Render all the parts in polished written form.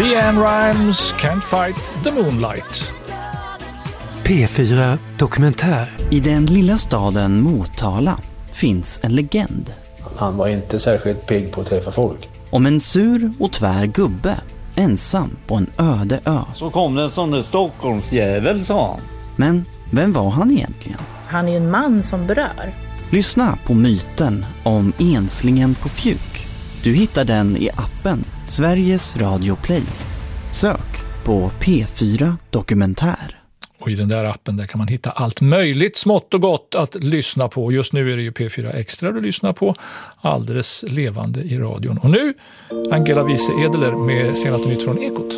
LeAnn Rimes, Can't Fight the Moonlight. P4 Dokumentär. I den lilla staden Motala finns en legend. Han var inte särskilt pigg på att träffa folk. Om en sur och tvär gubbe, ensam på en öde ö. Så kom det en sån där Stockholmsjävel, sa han. Men vem var han egentligen? Han är ju en man som berör. Lyssna på myten om enslingen på Fjuk. Du hittar den i appen Sveriges Radio Play. Sök på P4 Dokumentär. Och i den där appen där kan man hitta allt möjligt smått och gott att lyssna på. Just nu är det ju P4 Extra du lyssnar på, alldeles levande i radion. Och nu Angela Wiese Edeler med senaste nytt från Ekot.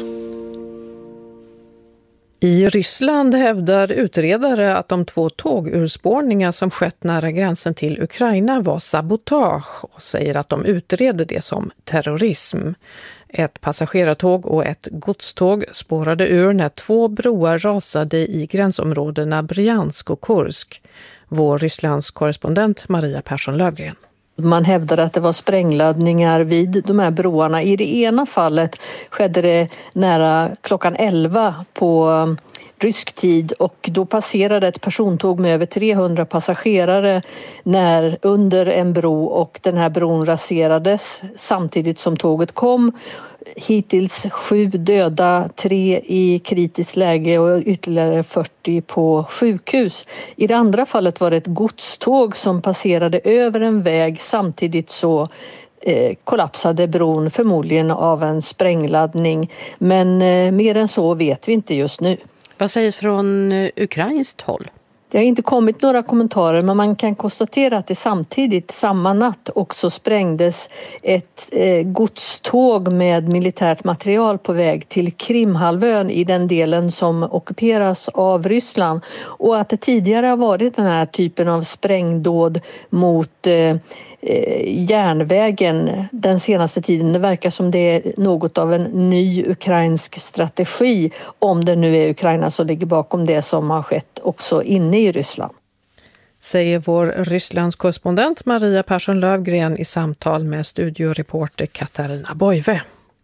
I Ryssland hävdar utredare att de 2 tågurspårningar som skett nära gränsen till Ukraina var sabotage och säger att de utreder det som terrorism. Ett passagerartåg och ett godståg spårade ur när 2 broar rasade i gränsområdena Bryansk och Kursk. Vår Rysslands korrespondent Maria Persson-Lövgren. Man hävdade att det var sprängladdningar vid de här broarna. I det ena fallet skedde det nära klockan 11 på rysk tid och då passerade ett persontåg med över 300 passagerare under en bro och den här bron raserades samtidigt som tåget kom. Hittills 7 döda, 3 i kritiskt läge och ytterligare 40 på sjukhus. I det andra fallet var det ett godståg som passerade över en väg samtidigt så kollapsade bron förmodligen av en sprängladdning. Men mer än så vet vi inte just nu. Vad sägs från ukrainskt håll? Det har inte kommit några kommentarer men man kan konstatera att det samtidigt samma natt också sprängdes ett godståg med militärt material på väg till Krimhalvön i den delen som ockuperas av Ryssland och att det tidigare har varit den här typen av sprängdåd mot järnvägen den senaste tiden. Det verkar som det är något av en ny ukrainsk strategi om det nu är Ukraina som ligger bakom det som har skett också inne i Ryssland. Säger vår Rysslands korrespondent Maria Persson-Lövgren i samtal med studioreporter Katarina Boive.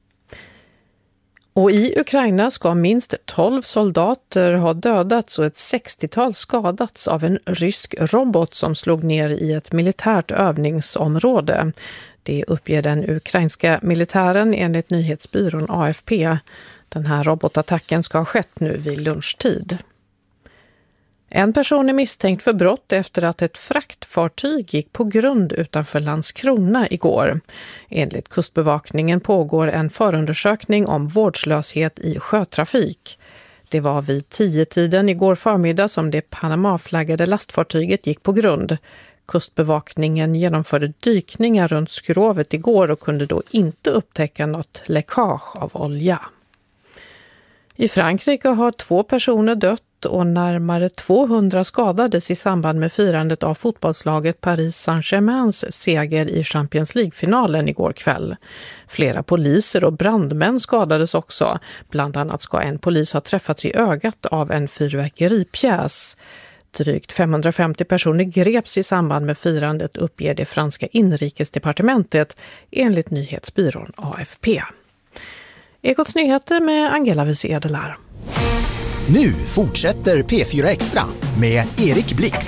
Och i Ukraina ska minst 12 soldater ha dödats och ett 60-tal skadats av en rysk robot som slog ner i ett militärt övningsområde. Det uppger den ukrainska militären enligt nyhetsbyrån AFP. Den här robotattacken ska ha skett nu vid lunchtid. En person är misstänkt för brott efter att ett fraktfartyg gick på grund utanför Landskrona igår. Enligt kustbevakningen pågår en förundersökning om vårdslöshet i sjötrafik. Det var vid 10-tiden igår förmiddag som det Panama-flaggade lastfartyget gick på grund. Kustbevakningen genomförde dykningar runt skrovet igår och kunde då inte upptäcka något läckage av olja. I Frankrike har 2 personer dött och närmare 200 skadades i samband med firandet av fotbollslaget Paris Saint-Germains seger i Champions League-finalen igår kväll. Flera poliser och brandmän skadades också. Bland annat ska en polis ha träffats i ögat av en fyrverkeripjäs. Drygt 550 personer greps i samband med firandet, uppger det franska inrikesdepartementet enligt nyhetsbyrån AFP. Ekots nyheter med Angela Wiese Edeler. Nu fortsätter P4 Extra med Erik Blix.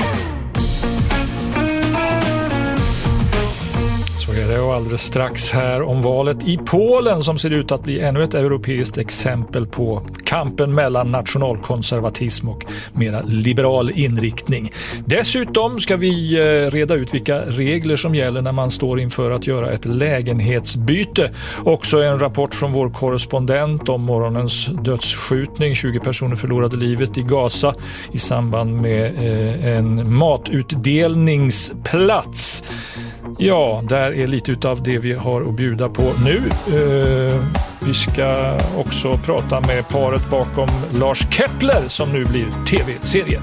Så är det, och alldeles strax här om valet i Polen som ser ut att bli ännu ett europeiskt exempel på kampen mellan nationalkonservatism och mera liberal inriktning. Dessutom ska vi reda ut vilka regler som gäller när man står inför att göra ett lägenhetsbyte. Också en rapport från vår korrespondent om morgonens dödsskjutning. 20 personer förlorade livet i Gaza i samband med en matutdelningsplats. Ja, där är lite utav det vi har att bjuda på nu. Vi ska också prata med paret bakom Lars Kepler som nu blir tv-serie.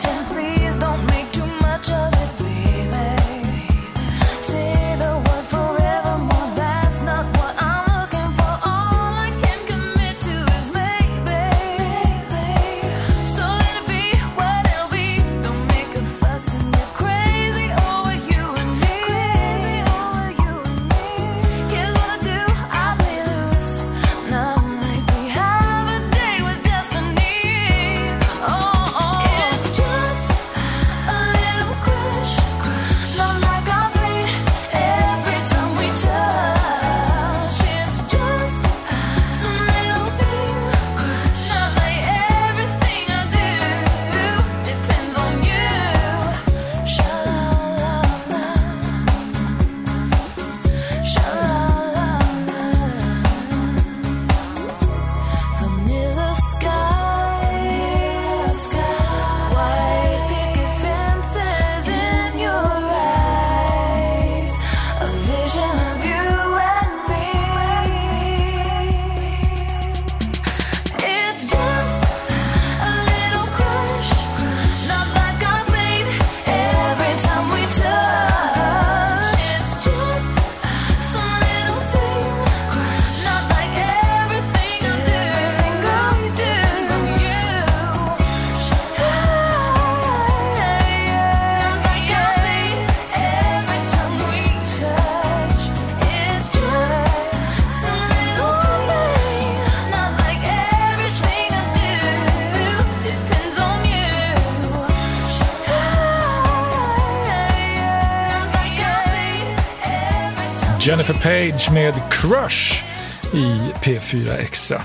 Jennifer Page med Crush i P4 Extra.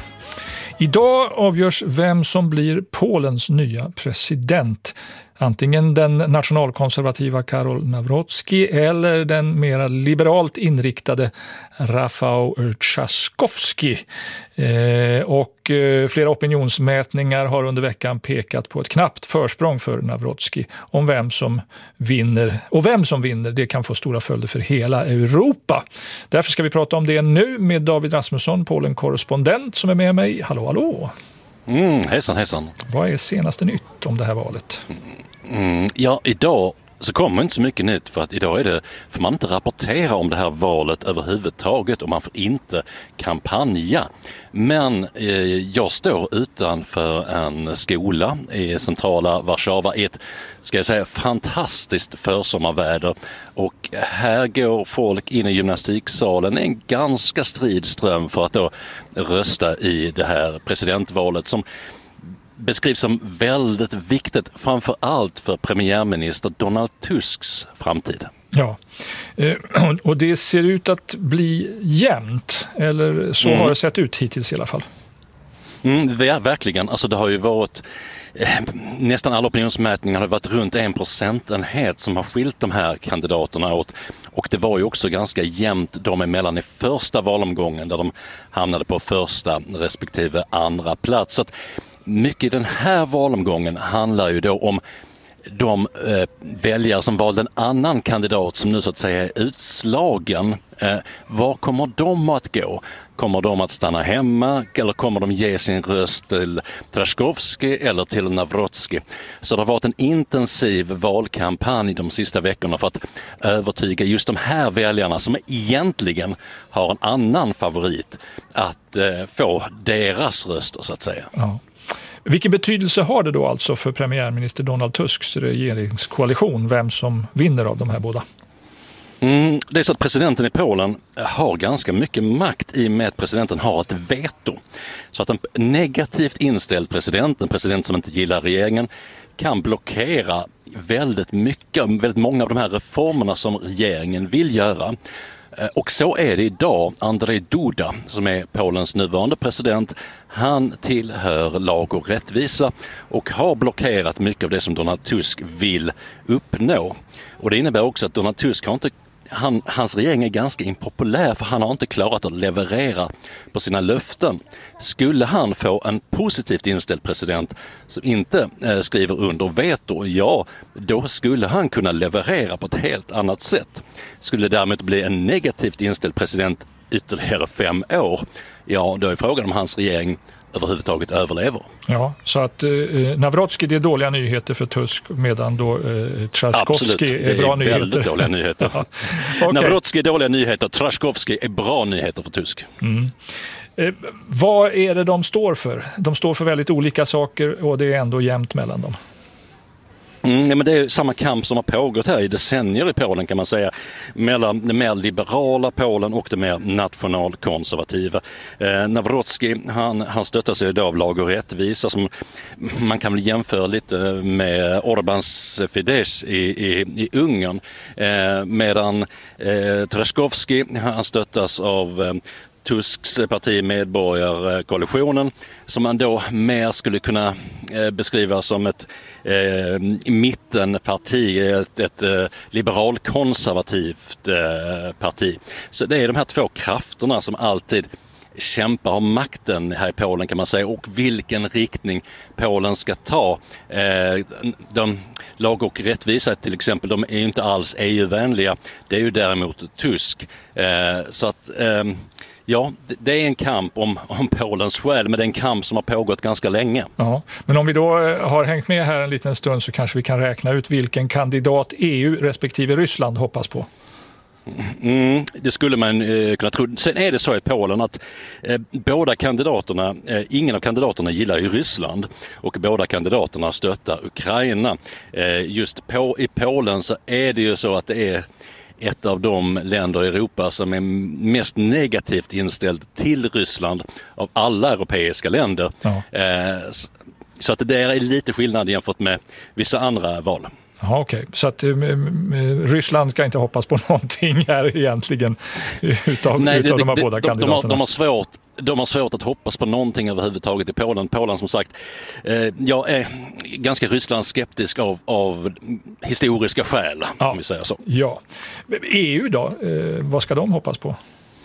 Idag avgörs vem som blir Polens nya president. Antingen den nationalkonservativa Karol Nawrocki eller den mera liberalt inriktade Rafał Trzaskowski. Flera opinionsmätningar har under veckan pekat på ett knappt försprång för Nawrocki om vem som vinner. Och vem som vinner, det kan få stora följder för hela Europa. Därför ska vi prata om det nu med David Rasmusson, Polen-korrespondent som är med mig. Hallå, hallå! Hejsan. Vad är senaste nytt om det här valet? Ja, idag så kommer inte så mycket nytt för att idag får man inte rapportera om det här valet överhuvudtaget och man får inte kampanja. Men jag står utanför en skola i centrala Warszawa i ett, ska jag säga, fantastiskt försommarväder. Och här går folk in i gymnastiksalen, en ganska stridström för att då rösta i det här presidentvalet som beskrivs som väldigt viktigt, framför allt för premiärminister Donald Tusks framtid. Ja, och det ser ut att bli jämnt, eller så har det sett ut hittills i alla fall. Verkligen, alltså det har ju varit nästan alla opinionsmätningar har varit runt 1% som har skilt de här kandidaterna åt. Och det var ju också ganska jämnt de emellan i första valomgången där de hamnade på första respektive andra plats. Så att mycket i den här valomgången handlar ju då om de väljare som valde en annan kandidat som nu så att säga är utslagen. Var kommer de att gå? Kommer de att stanna hemma eller kommer de ge sin röst till Trzaskowski eller till Nawrocki? Så det har varit en intensiv valkampanj de sista veckorna för att övertyga just de här väljarna som egentligen har en annan favorit att få deras röster så att säga. Ja. Vilken betydelse har det då alltså för premiärminister Donald Tusks regeringskoalition, vem som vinner av de här båda? Det är så att presidenten i Polen har ganska mycket makt i och med att presidenten har ett veto. Så att en negativt inställd president, en president som inte gillar regeringen, kan blockera väldigt många av de här reformerna som regeringen vill göra. Och så är det idag. Andrzej Duda, som är Polens nuvarande president, han tillhör lag och rättvisa och har blockerat mycket av det som Donald Tusk vill uppnå. Och det innebär också att Donald Tusk hans regering är ganska impopulär för han har inte klarat att leverera på sina löften. Skulle han få en positivt inställd president som inte skriver under veto, ja, då skulle han kunna leverera på ett helt annat sätt. Skulle det däremot bli en negativt inställd president ytterligare 5 år, ja, då är frågan om hans regering överhuvudtaget överlever. Ja, så att Nawrocki, det är dåliga nyheter för Tusk, medan då Trzaskowski är bra nyheter. Väldigt dåliga nyheter. Ja. Okay. Nawrocki är dåliga nyheter, Trzaskowski är bra nyheter för Tusk. Mm. Vad är det de står för? De står för väldigt olika saker och det är ändå jämnt mellan dem. Men det är samma kamp som har pågått här i decennier i Polen, kan man säga, mellan det mer liberala Polen och det mer nationalkonservativa. Nawrocki, han stöttar sig idag av Lag och rättvisa, som man kan väl jämföra lite med Orbáns Fidesz i Ungern, medan Trzaskowski, han stöttas av Tusks parti Medborgarkoalitionen, som man då mer skulle kunna beskriva som ett mittenparti, ett liberalkonservativt parti. Så det är de här två krafterna som alltid kämpar om makten här i Polen, kan man säga, och vilken riktning Polen ska ta. De Lag och rättvisa till exempel, de är inte alls EU-vänliga. Det är ju däremot Tusk. Så att ja, det är en kamp om Polens själ, men det är en kamp som har pågått ganska länge. Ja, men om vi då har hängt med här en liten stund så kanske vi kan räkna ut vilken kandidat EU respektive Ryssland hoppas på. Det skulle man kunna tro. Sen är det så i Polen att båda kandidaterna, ingen av kandidaterna gillar ju Ryssland, och båda kandidaterna stöttar Ukraina. Just i Polen så är det ju så att det är ett av de länder i Europa som är mest negativt inställd till Ryssland av alla europeiska länder. Ja. Så att det där är lite skillnad jämfört med vissa andra val. Ja, okej. Så att Ryssland ska inte hoppas på någonting här egentligen utav de här båda kandidaterna. De har svårt att hoppas på någonting överhuvudtaget i Polen. Polen, som sagt, jag är ganska Rysslandsskeptisk av historiska skäl, om vi säger så. Ja. EU då, vad ska de hoppas på?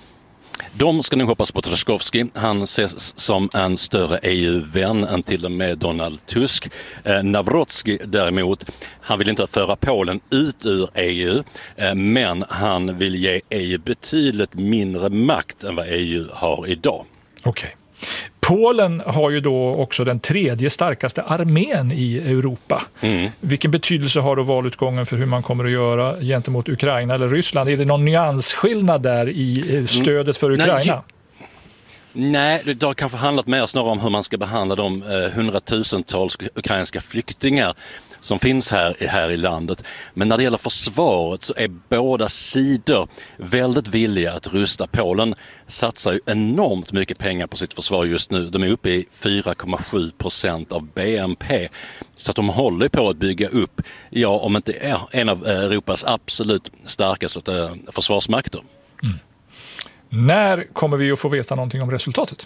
De ska nog hoppas på Trzaskowski. Han ses som en större EU-vän än till och med Donald Tusk. Nawrocki däremot, han vill inte föra Polen ut ur EU, men han vill ge EU betydligt mindre makt än vad EU har idag. Okej. Polen har ju då också den tredje starkaste armén i Europa. Vilken betydelse har då valutgången för hur man kommer att göra gentemot Ukraina eller Ryssland? Är det någon nyansskillnad där i stödet för Ukraina? Nej, det har kanske handlat mer snarare om hur man ska behandla de hundratusentals ukrainska flyktingar som finns här i landet. Men när det gäller försvaret så är båda sidor väldigt villiga att rusta. Polen satsar ju enormt mycket pengar på sitt försvar just nu. De är uppe i 4,7% av BNP. Så att de håller på att bygga upp, om inte är en av Europas absolut starkaste försvarsmakter. När kommer vi att få veta någonting om resultatet?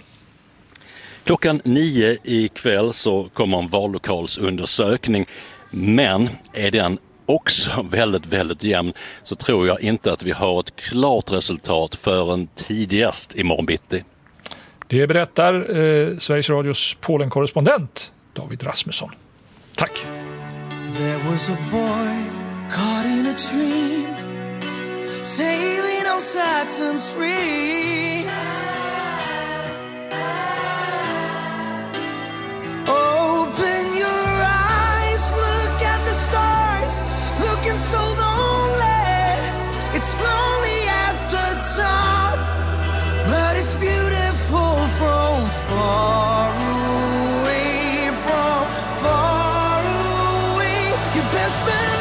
9:00 ikväll så kommer en vallokalsundersökning, men är den också väldigt, väldigt jämn, så tror jag inte att vi har ett klart resultat förrän tidigast imorgon bitti. Det berättar Sveriges Radios Polen-korrespondent David Rasmusson. Tack! There was a boy caught in a dream, sailing on Saturn's rings. Open your eyes, look at the stars, looking so lonely. It's lonely at the top, but it's beautiful from far away, from far away. You best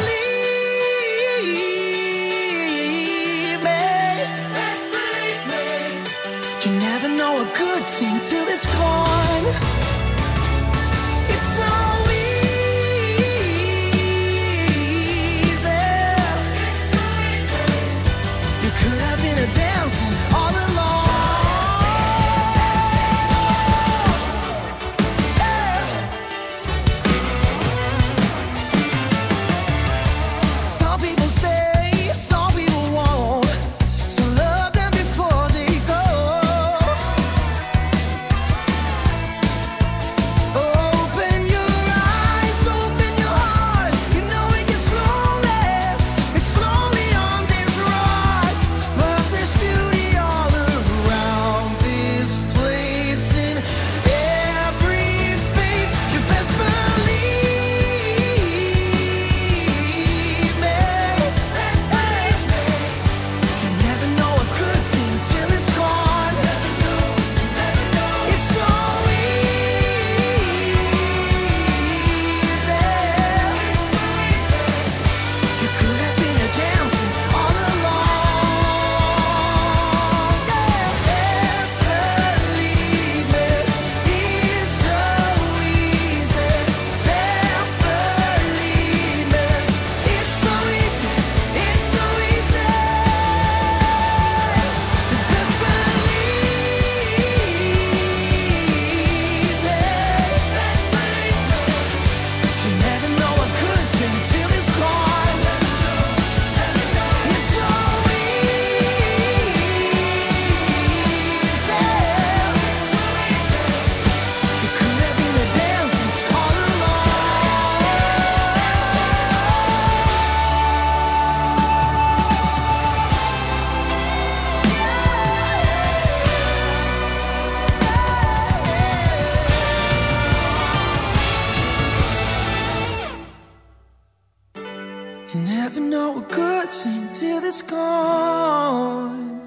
believe me. You never know a good thing till it's gone. It's so easy. You could have been a dancing all along. Yeah. Some people stay, some people won't. So love them before they go. You never know a good thing till it's gone.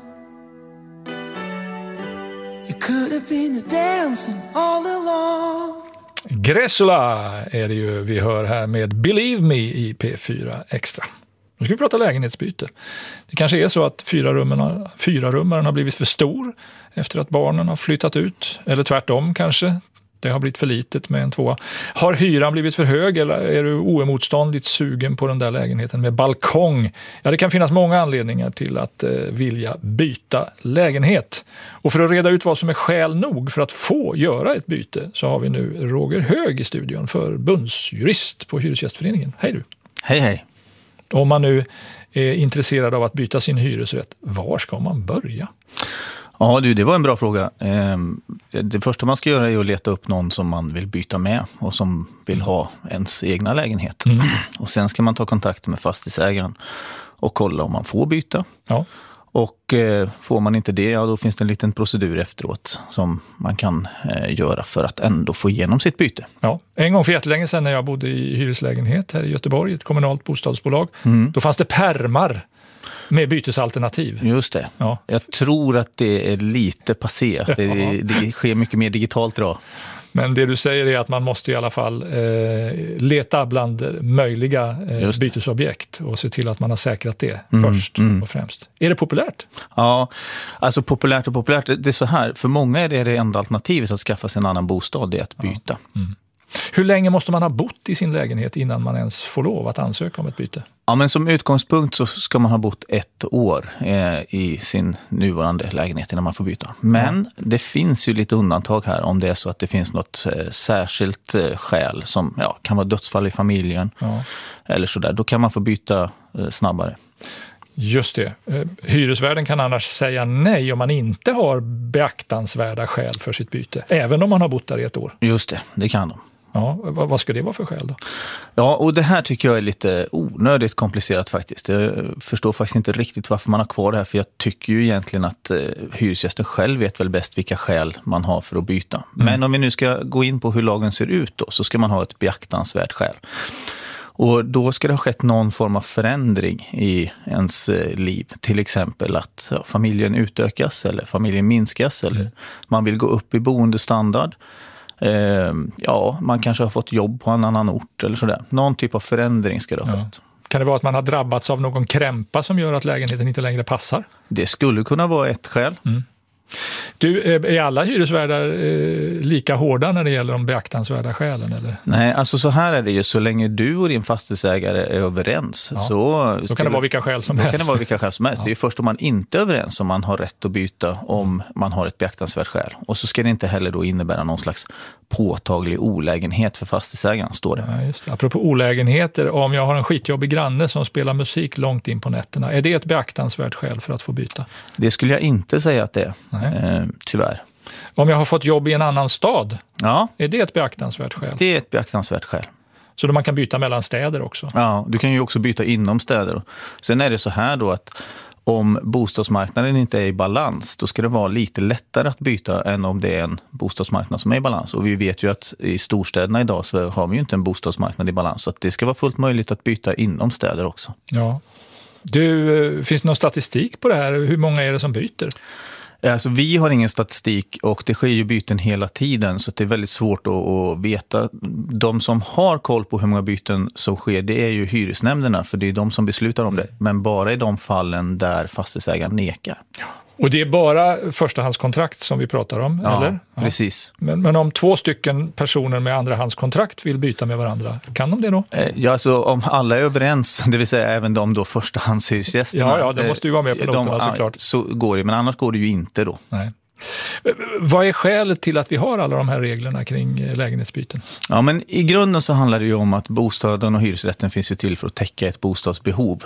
You could have been dancing all along. Gressula är det ju vi hör här med Believe Me i P4 Extra. Nu ska vi prata lägenhetsbyte. Det kanske är så att fyrarummaren har blivit för stor efter att barnen har flyttat ut. Eller tvärtom kanske. Det har blivit för litet med en 2. Har hyran blivit för hög eller är du oemotståndligt sugen på den där lägenheten med balkong? Ja, det kan finnas många anledningar till att vilja byta lägenhet. Och för att reda ut vad som är skäl nog för att få göra ett byte så har vi nu Roger Hög i studion, förbundsjurist på Hyresgästföreningen. Hej du! Hej hej! Om man nu är intresserad av att byta sin hyresrätt, var ska man börja? Ja du, det var en bra fråga. Det första man ska göra är att leta upp någon som man vill byta med och som vill ha ens egna lägenhet. Och sen ska man ta kontakt med fastighetsägaren och kolla om man får byta. Ja. Och får man inte det, ja då finns det en liten procedur efteråt som man kan göra för att ändå få igenom sitt byte. Ja, en gång för jättelänge sedan när jag bodde i hyreslägenhet här i Göteborg, ett kommunalt bostadsbolag, då fanns det pärmar med bytesalternativ. Just det. Ja. Jag tror att det är lite passé. Det sker mycket mer digitalt idag. Men det du säger är att man måste i alla fall leta bland möjliga bytesobjekt och se till att man har säkrat det först och främst. Är det populärt? Ja, alltså populärt. Det är så här, för många är det enda alternativet att skaffa sig en annan bostad, det är att byta. Ja. Hur länge måste man ha bott i sin lägenhet innan man ens får lov att ansöka om ett byte? Ja, men som utgångspunkt så ska man ha bott 1 år i sin nuvarande lägenhet innan man får byta. Men det finns ju lite undantag här om det är så att det finns något särskilt skäl som kan vara dödsfall i familjen eller sådär. Då kan man få byta snabbare. Just det. Hyresvärden kan annars säga nej om man inte har beaktansvärda skäl för sitt byte. Även om man har bott där i 1 år. Just det kan de. Ja, vad ska det vara för skäl då? Ja, och det här tycker jag är lite onödigt komplicerat faktiskt. Jag förstår faktiskt inte riktigt varför man har kvar det här. För jag tycker ju egentligen att hyresgästen själv vet väl bäst vilka skäl man har för att byta. Men om vi nu ska gå in på hur lagen ser ut då, så ska man ha ett beaktansvärt skäl. Och då ska det ha skett någon form av förändring i ens liv. Till exempel att familjen utökas eller familjen minskas eller man vill gå upp i boendestandard. Man kanske har fått jobb på en annan ort eller sådär. Någon typ av förändring ska det ha skett. Kan det vara att man har drabbats av någon krämpa som gör att lägenheten inte längre passar? Det skulle kunna vara ett skäl. Du, är alla hyresvärdar lika hårda när det gäller de beaktansvärda skälen? Eller? Nej, alltså så här är det ju. Så länge du och din fastighetsägare är överens då kan det vara vilka skäl som helst. Kan det vara vilka skäl som helst. Det är först om man inte är överens om man har rätt att byta om man har ett beaktansvärt skäl. Och så ska det inte heller då innebära någon slags påtaglig olägenhet för fastighetsägaren, står det. Ja, just det. Apropå olägenheter, om jag har en skitjobbig granne som spelar musik långt in på nätterna, är det ett beaktansvärt skäl för att få byta? Det skulle jag inte säga att det är. Tyvärr. Om jag har fått jobb i en annan stad, är det ett beaktansvärt skäl? Det är ett beaktansvärt skäl. Så då man kan byta mellan städer också? Ja, du kan ju också byta inom städer. Sen är det så här då att om bostadsmarknaden inte är i balans, då ska det vara lite lättare att byta än om det är en bostadsmarknad som är i balans. Och vi vet ju att i storstäderna idag så har vi ju inte en bostadsmarknad i balans, så att det ska vara fullt möjligt att byta inom städer också. Ja. Finns det någon statistik på det här? Hur många är det som byter? Alltså, vi har ingen statistik och det sker ju byten hela tiden, så det är väldigt svårt att veta. De som har koll på hur många byten som sker, det är ju hyresnämnderna, för det är de som beslutar om det. Men bara i de fallen där fastighetsägaren nekar. Och det är bara förstahandskontrakt som vi pratar om, eller? Ja, precis. Men om 2 stycken personer med andrahandskontrakt vill byta med varandra, kan de det då? Ja, alltså om alla är överens, det vill säga även de då förstahandshyresgästerna. Ja, de måste ju vara med på noterna såklart. Så går det, men annars går det ju inte då. Nej. Vad är skälet till att vi har alla de här reglerna kring lägenhetsbyten? Ja, men i grunden så handlar det ju om att bostaden och hyresrätten finns ju till för att täcka ett bostadsbehov.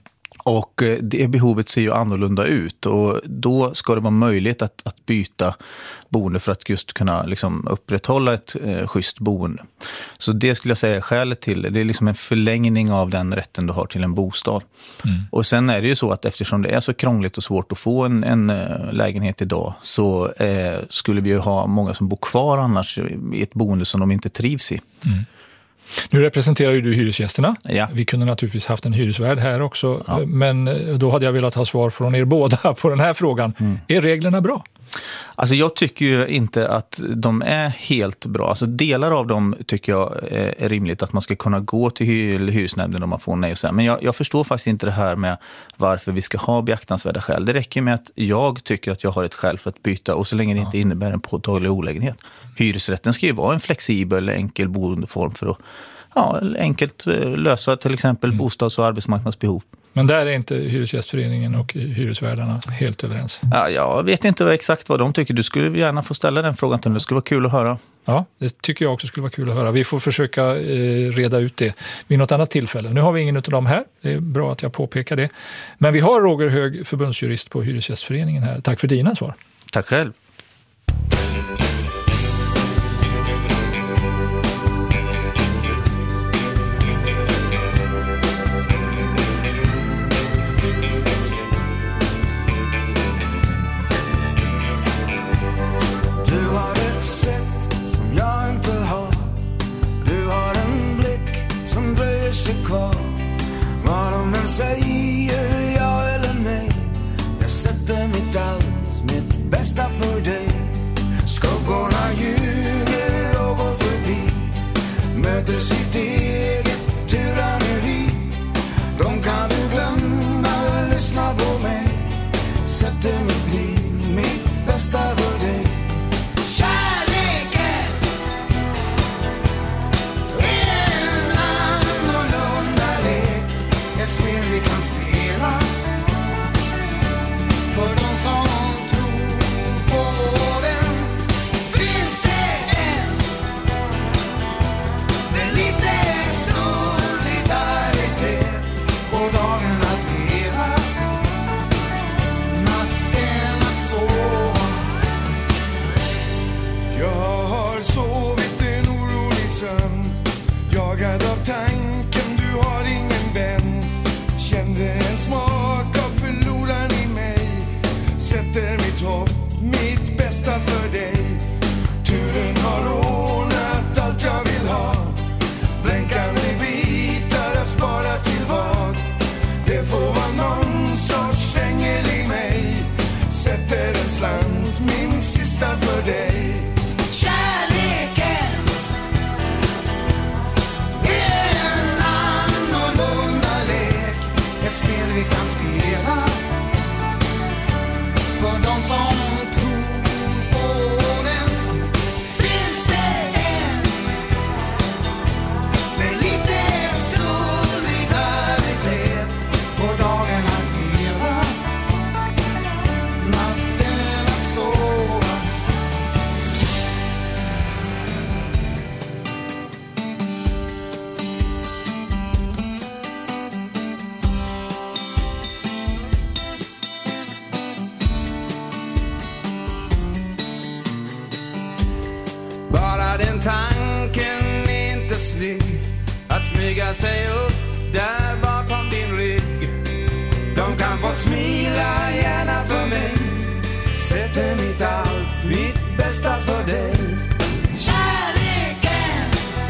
Och det behovet ser ju annorlunda ut, och då ska det vara möjligt att byta boende för att just kunna liksom upprätthålla ett schysst boende. Så det skulle jag säga är skälet till det. Det är liksom en förlängning av den rätten du har till en bostad. Och sen är det ju så att eftersom det är så krångligt och svårt att få en lägenhet idag, så skulle vi ju ha många som bor kvar annars i ett boende som de inte trivs i. Nu representerar ju du hyresgästerna. Ja. Vi kunde naturligtvis haft en hyresvärd här också, men då hade jag velat ha svar från er båda på den här frågan. Är reglerna bra? Alltså jag tycker ju inte att de är helt bra. Alltså delar av dem tycker jag är rimligt att man ska kunna gå till hyresnämnden om man får nej och så. Men jag förstår faktiskt inte det här med varför vi ska ha beaktansvärda skäl. Det räcker med att jag tycker att jag har ett skäl för att byta och så länge det inte innebär en påtaglig olägenhet. Hyresrätten ska ju vara en flexibel, enkel boendeform för att enkelt lösa till exempel bostads- och arbetsmarknadsbehov. Men där är inte Hyresgästföreningen och hyresvärdarna helt överens. Ja, jag vet inte exakt vad de tycker. Du skulle gärna få ställa den frågan till dem. Det skulle vara kul att höra. Ja, det tycker jag också skulle vara kul att höra. Vi får försöka reda ut det vid något annat tillfälle. Nu har vi ingen av dem här. Det är bra att jag påpekar det. Men vi har Roger Hög, förbundsjurist på Hyresgästföreningen här. Tack för dina svar. Tack själv. Vad de än säger, ja eller nej, jag sätter mitt allt, mitt bästa för dig. Skuggorna ljuger och går förbi, möter sitt eget tyranneri. De kan du glömma, lyssna på mig, sätter mitt liv, mitt bästa för dig. För dig. Turen har ordnat allt jag vill ha. Blänkande bitar att spara till vad. Det får vara någon sorts ängel i mig. Sätter en slant, min sista för dig. Kärleken är en annorlunda lek. Ett spel vi kan spela för de som att smyga sig upp där bakom din rygg. De kan få smila gärna för mig, sätter mitt allt, mitt bästa för dig. Kärleken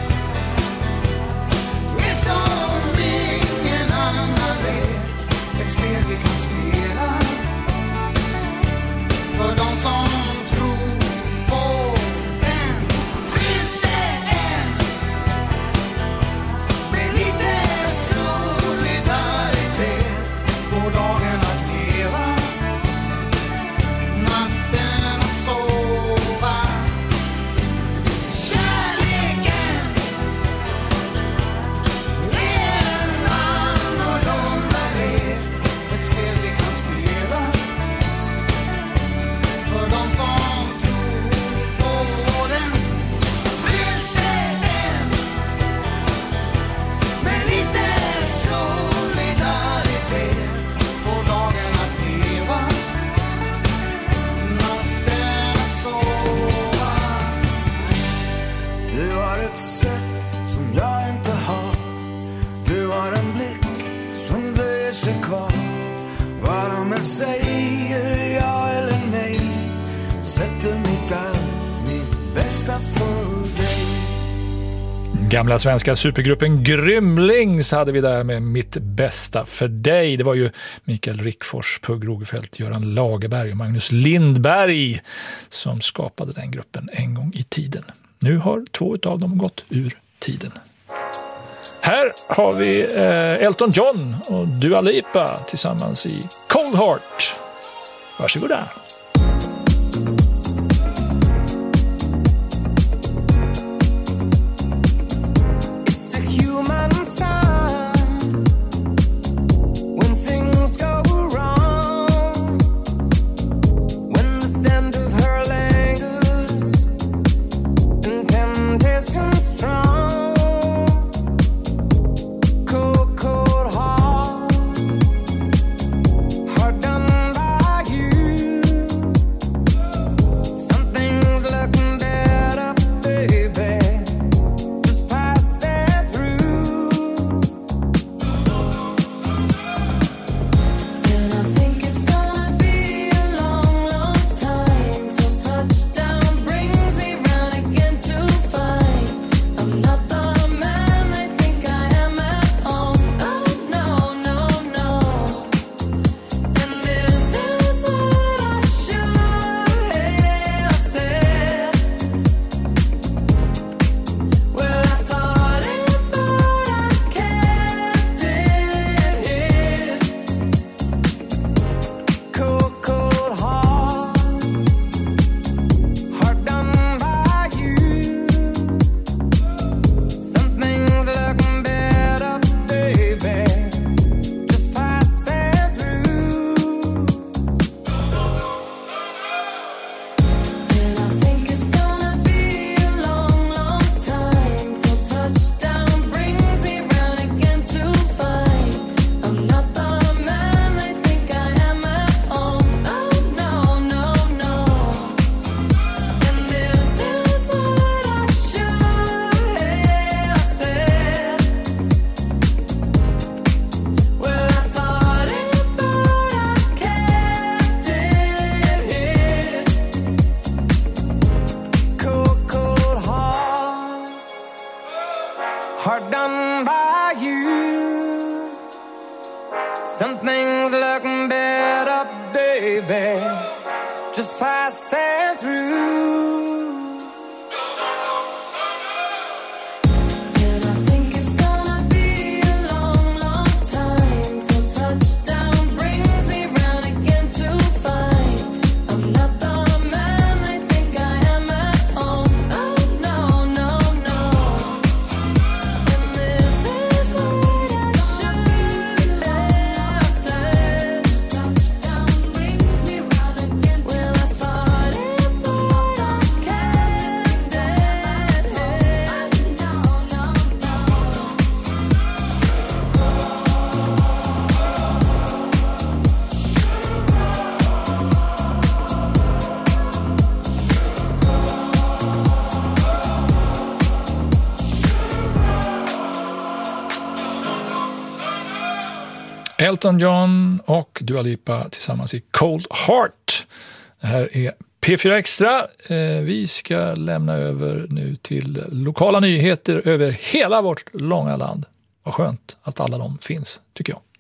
är som ingen annan vet. Ett spel vi kan spela för de som säger ja eller nej, sätter mitt allt, mitt bästa för dig. Gamla svenska supergruppen Grymlings hade vi där med Mitt bästa för dig. Det var ju Mikael Rickfors, Pugh Rogefeldt, Göran Lagerberg och Magnus Lindberg som skapade den gruppen en gång i tiden. Nu har 2 av dem gått ur tiden. Här har vi Elton John och Dua Lipa tillsammans i Cold Heart. Varsågoda. Elton John och Dua Lipa tillsammans i Cold Heart. Det här är P4 Extra. Vi ska lämna över nu till lokala nyheter över hela vårt långa land. Vad skönt att alla de finns, tycker jag.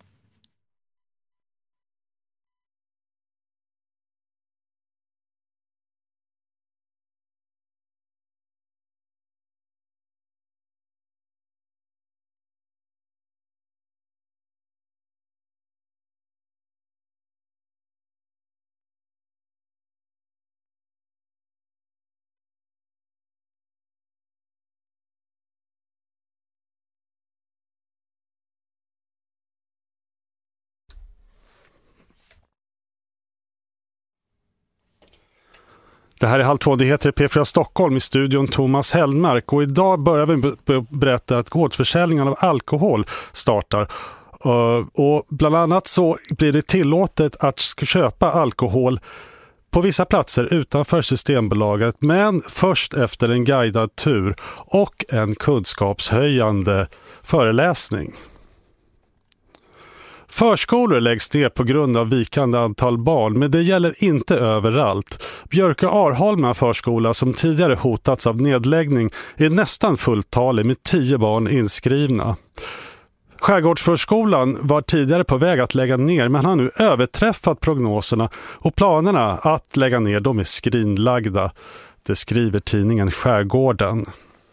Det här är Halv 2-nyheter i P4 Stockholm, i studion Thomas Hellmark, och idag börjar vi berätta att gårdsförsäljningen av alkohol startar. Och bland annat så blir det tillåtet att köpa alkohol på vissa platser utanför Systembolaget, men först efter en guidad tur och en kunskapshöjande föreläsning. Förskolor läggs ner på grund av vikande antal barn, men det gäller inte överallt. Björke Arholma förskola, som tidigare hotats av nedläggning, är nästan fulltalig med 10 barn inskrivna. Skärgårdsförskolan var tidigare på väg att lägga ner, men har nu överträffat prognoserna och planerna att lägga ner dem är skrinlagda. Det skriver tidningen Skärgården.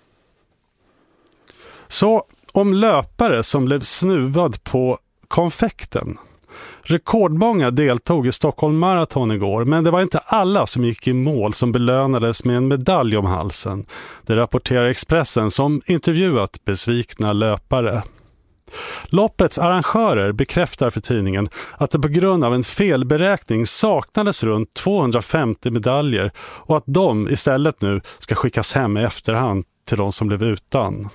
Så om löpare som blev snuvad på konfekten. Rekordmånga deltog i Stockholm Marathon igår, men det var inte alla som gick i mål som belönades med en medalj om halsen. Det rapporterar Expressen som intervjuat besvikna löpare. Loppets arrangörer bekräftar för tidningen att det på grund av en felberäkning saknades runt 250 medaljer och att de istället nu ska skickas hem i efterhand till de som blev utan.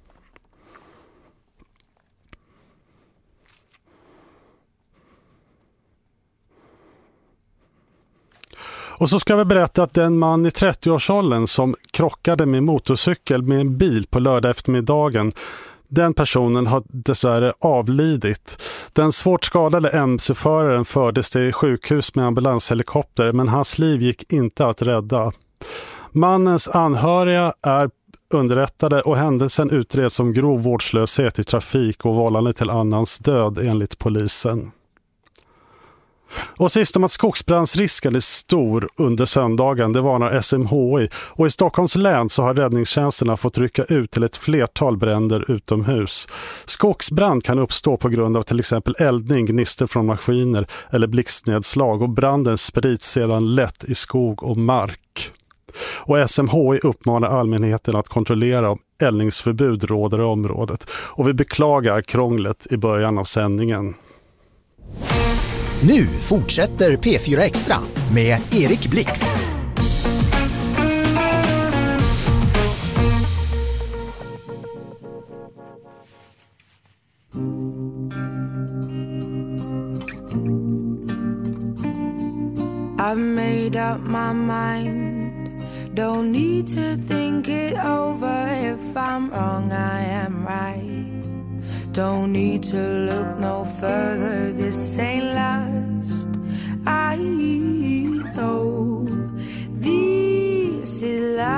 Och så ska vi berätta att den man i 30-årsåldern som krockade med motorcykel med en bil på lördag eftermiddagen, den personen har dessvärre avlidit. Den svårt skadade MC-föraren fördes till sjukhus med ambulanshelikopter, men hans liv gick inte att rädda. Mannens anhöriga är underrättade och händelsen utreds som grov vårdslöshet i trafik och vållande till annans död enligt polisen. Och sist om att skogsbrandsrisken är stor under söndagen, det varnar SMHI. Och i Stockholms län så har räddningstjänsterna fått rycka ut till ett flertal bränder utomhus. Skogsbrand kan uppstå på grund av till exempel eldning, gnister från maskiner eller blixtnedslag, och branden sprids sedan lätt i skog och mark. Och SMHI uppmanar allmänheten att kontrollera om eldningsförbud råder i området. Och vi beklagar krånglet i början av sändningen. Nu fortsätter P4 Extra med Erik Blix. I've made up my mind. Don't need to think it over. If I'm wrong, I am right. Don't need to look no further, this ain't last. I know this is life.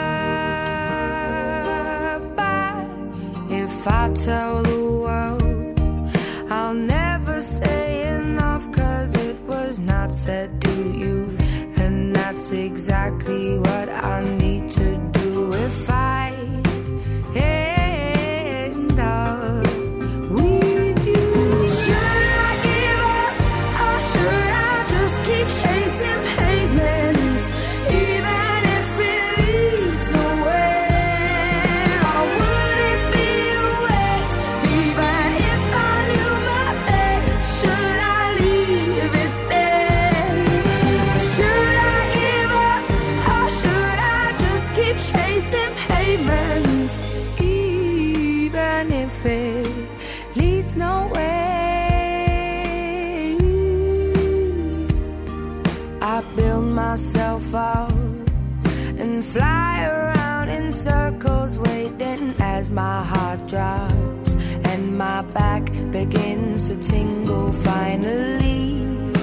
But if I tell the world, I'll never say enough, 'cause it was not said to you. And that's exactly what I need to do if I end up. Should I give up, or should I just keep chasing pavements, even if it leads nowhere? Or would it be a waste, even if I knew my place? Should I leave it there? Should I give up, or should I just keep chasing pavements, even if it leads nowhere? I build myself up and fly around in circles, waiting as my heart drops and my back begins to tingle finally.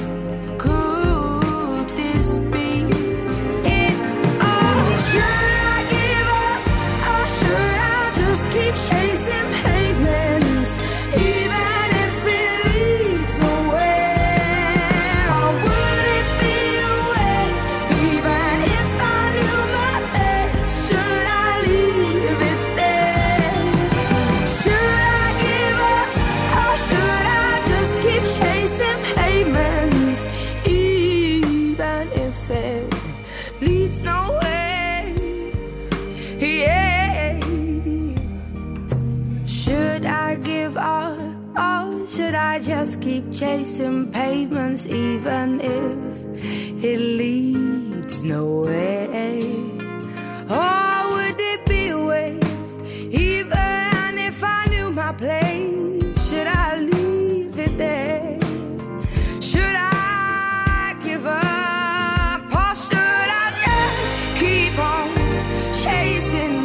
Could this be it all? Should I give up, or should I just keep chasing pavements, even if it leads nowhere? Or would it be a waste, even if I knew my place? Should I leave it there? Should I give up, or should I just keep chasing pavements, even if it leads nowhere? Yeah. Should I give up, or should I just keep chasing pavements, even if it leads nowhere? Or would it be a waste, even if I knew my place? Should I leave it there? Should I give up, or should I just keep on chasing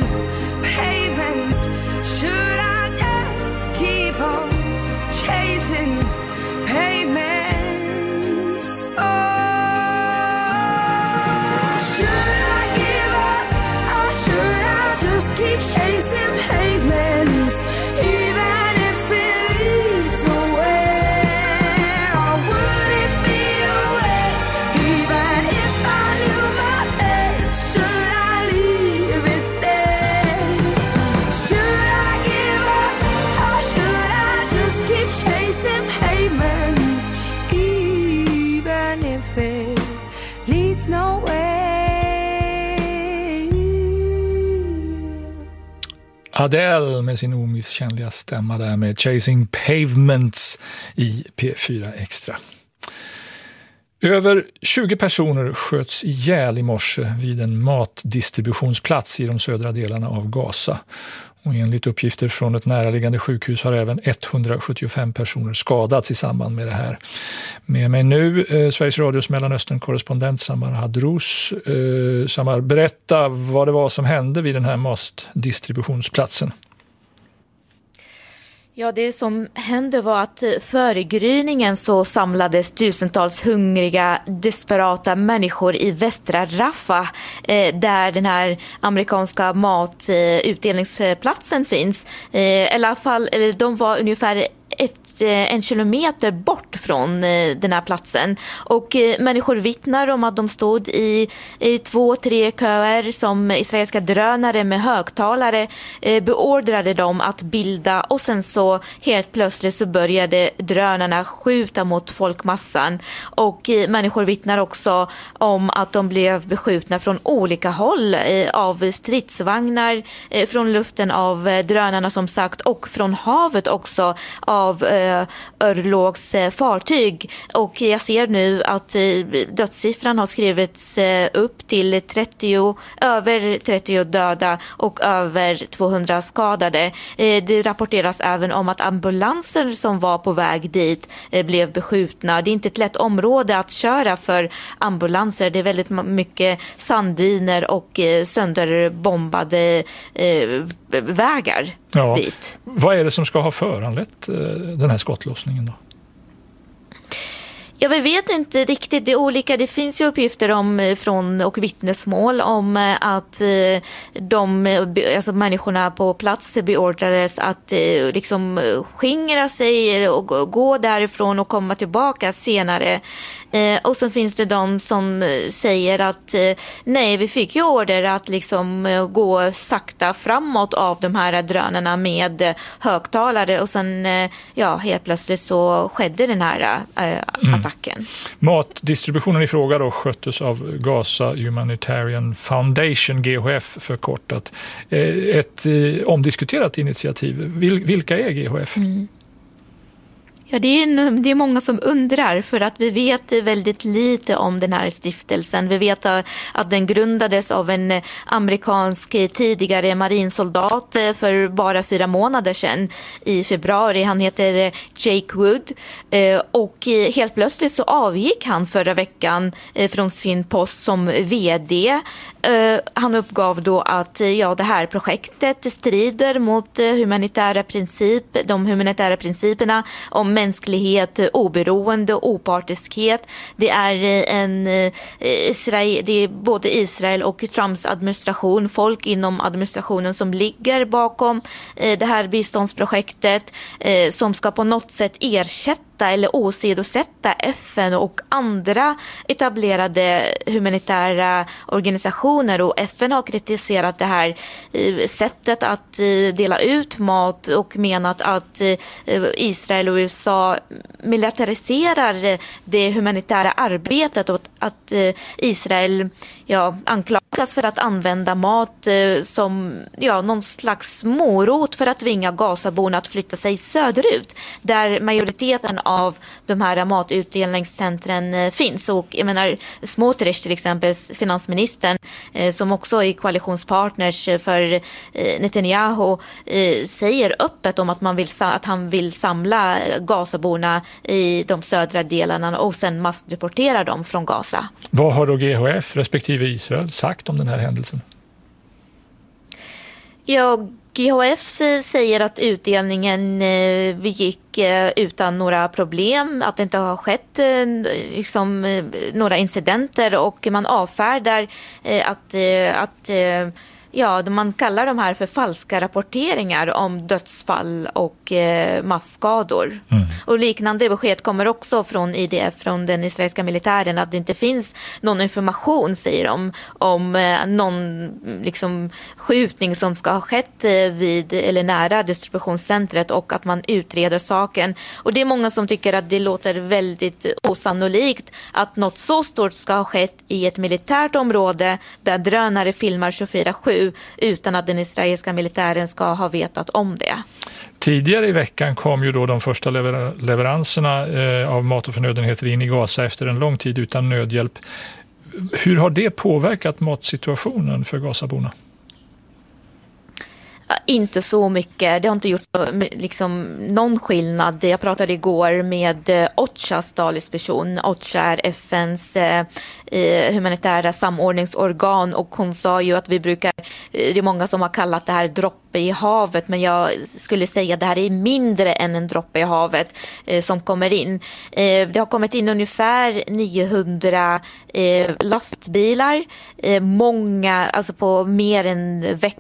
pavements? Should I just keep on chasing fair leads nowhere. Adele med sin omisskännliga stämma där med Chasing Pavements i P4 Extra. Över 20 personer sköts ihjäl i morse vid en matdistributionsplats i de södra delarna av Gaza. Och enligt uppgifter från ett näraliggande sjukhus har även 175 personer skadats i samband med det här. Med mig nu Sveriges Radios Mellanöstern-korrespondent Samar Hadrous. Samar, berätta vad det var som hände vid den här matdistributionsplatsen. Ja, det som hände var att före gryningen så samlades tusentals hungriga, desperata människor i västra Rafah där den här amerikanska matutdelningsplatsen finns. I alla fall, de var ungefär 1 kilometer bort från den här platsen. Och människor vittnar om att de stod i 2-3 köer som israeliska drönare med högtalare beordrade dem att bilda, och sen så helt plötsligt så började drönarna skjuta mot folkmassan. Och människor vittnar också om att de blev beskjutna från olika håll av stridsvagnar, från luften av drönarna som sagt, och från havet också av örlogsfartyg. Och jag ser nu att dödssiffran har skrivits upp till över 30 döda och över 200 skadade. Det rapporteras även om att ambulanser som var på väg dit blev beskjutna. Det är inte ett lätt område att köra för ambulanser. Det är väldigt mycket sanddyner och sönderbombade vägar dit. Vad är det som ska ha föranlett den här skottlossningen då? Ja, vi vet inte riktigt. Det är olika. Det finns ju uppgifter och vittnesmål om att människorna på plats beordrades att liksom skingra sig och gå därifrån och komma tillbaka senare. Och så finns det de som säger att nej, vi fick ju order att liksom gå sakta framåt av de här drönarna med högtalare, och sen helt plötsligt så skedde den här attacken. Matdistributionen i fråga då sköttes av Gaza Humanitarian Foundation, GHF förkortat. Ett omdiskuterat initiativ. Vilka är GHF? Ja, det är många som undrar, för att vi vet väldigt lite om den här stiftelsen. Vi vet att den grundades av en amerikansk tidigare marinsoldat för bara 4 månader sedan i februari. Han heter Jake Wood, och helt plötsligt så avgick han förra veckan från sin post som vd. Han uppgav då att det här projektet strider mot de humanitära principerna om mänsklighet, oberoende och opartiskhet. Det är både Israel och Trumps administration, folk inom administrationen som ligger bakom det här biståndsprojektet, som ska på något sätt ersätta eller åsidosätta FN och andra etablerade humanitära organisationer. Och FN har kritiserat det här sättet att dela ut mat och menat att Israel och USA militariserar det humanitära arbetet, och att Israel anklagas för att använda mat som någon slags morot för att tvinga Gazaborna att flytta sig söderut, där majoriteten av de här matutdelningscentren finns. Och jag menar, Smotrich till exempel, finansministern, som också är koalitionspartners för Netanyahu, säger öppet om att han vill samla Gazaborna i de södra delarna och sen massdeportera dem från Gaza. Vad har då GHF respektive Israel sagt om den här händelsen? Ja, GHF säger att utdelningen gick utan några problem, att det inte har skett några incidenter, och man avfärdar att man kallar de här för falska rapporteringar om dödsfall och massskador. Och liknande besked kommer också från IDF, från den israeliska militären, att det inte finns någon information, säger de, om någon liksom skjutning som ska ha skett vid eller nära distributionscentret, och att man utreder saken. Och det är många som tycker att det låter väldigt osannolikt att något så stort ska ha skett i ett militärt område där drönare filmar 24/7 utan att den israeliska militären ska ha vetat om det. Tidigare i veckan kom ju då de första leveranserna av mat och förnödenheter in i Gaza efter en lång tid utan nödhjälp. Hur har det påverkat matsituationen för Gazaborna? Inte så mycket. Det har inte gjort någon skillnad. Jag pratade igår med OCHAs talesperson. OCHA är FNs humanitära samordningsorgan, och hon sa ju att det är många som har kallat det här droppe i havet, men jag skulle säga att det här är mindre än en droppe i havet som kommer in. Det har kommit in ungefär 900 lastbilar, många, alltså på mer än vecka,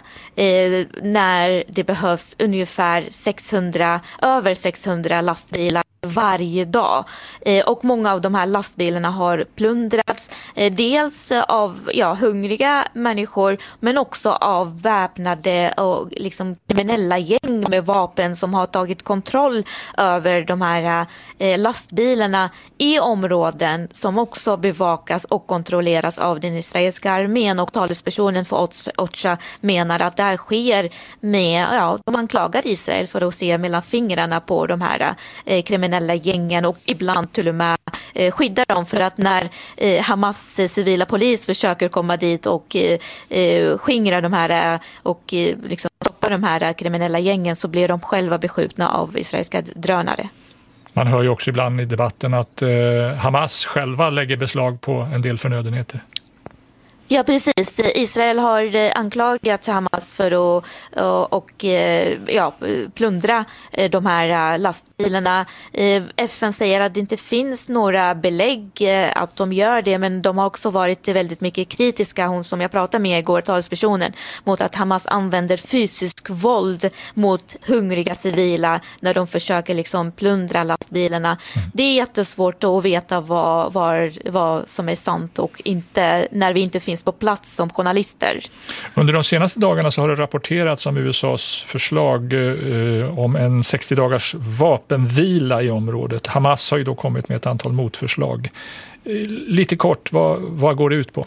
när det behövs ungefär över 600 lastbilar varje dag. Och många av de här lastbilarna har plundrats, dels av hungriga människor, men också av väpnade och liksom kriminella gäng med vapen som har tagit kontroll över de här lastbilarna i områden som också bevakas och kontrolleras av den israeliska armén. Och talespersonen för OCHA menar att det här sker med, de anklagar Israel för att se mellan fingrarna på de här kriminella gängen, och ibland till och med skyddar dem, för att när Hamas civila polis försöker komma dit och skingra de här och liksom stoppa de här kriminella gängen, så blir de själva beskjutna av israeliska drönare. Man hör ju också ibland i debatten att Hamas själva lägger beslag på en del förnödenheter. Ja, precis. Israel har anklagat Hamas för att plundra de här lastbilarna. FN säger att det inte finns några belägg att de gör det, men de har också varit väldigt mycket kritiska, hon som jag pratade med igår, talespersonen, mot att Hamas använder fysisk våld mot hungriga civila när de försöker liksom plundra lastbilarna. Det är jättesvårt att veta vad som är sant och inte, när vi inte finns på plats som journalister. Under de senaste dagarna så har det rapporterats om USAs förslag om en 60 dagars vapenvila i området. Hamas har ju då kommit med ett antal motförslag. Lite kort, vad går det ut på?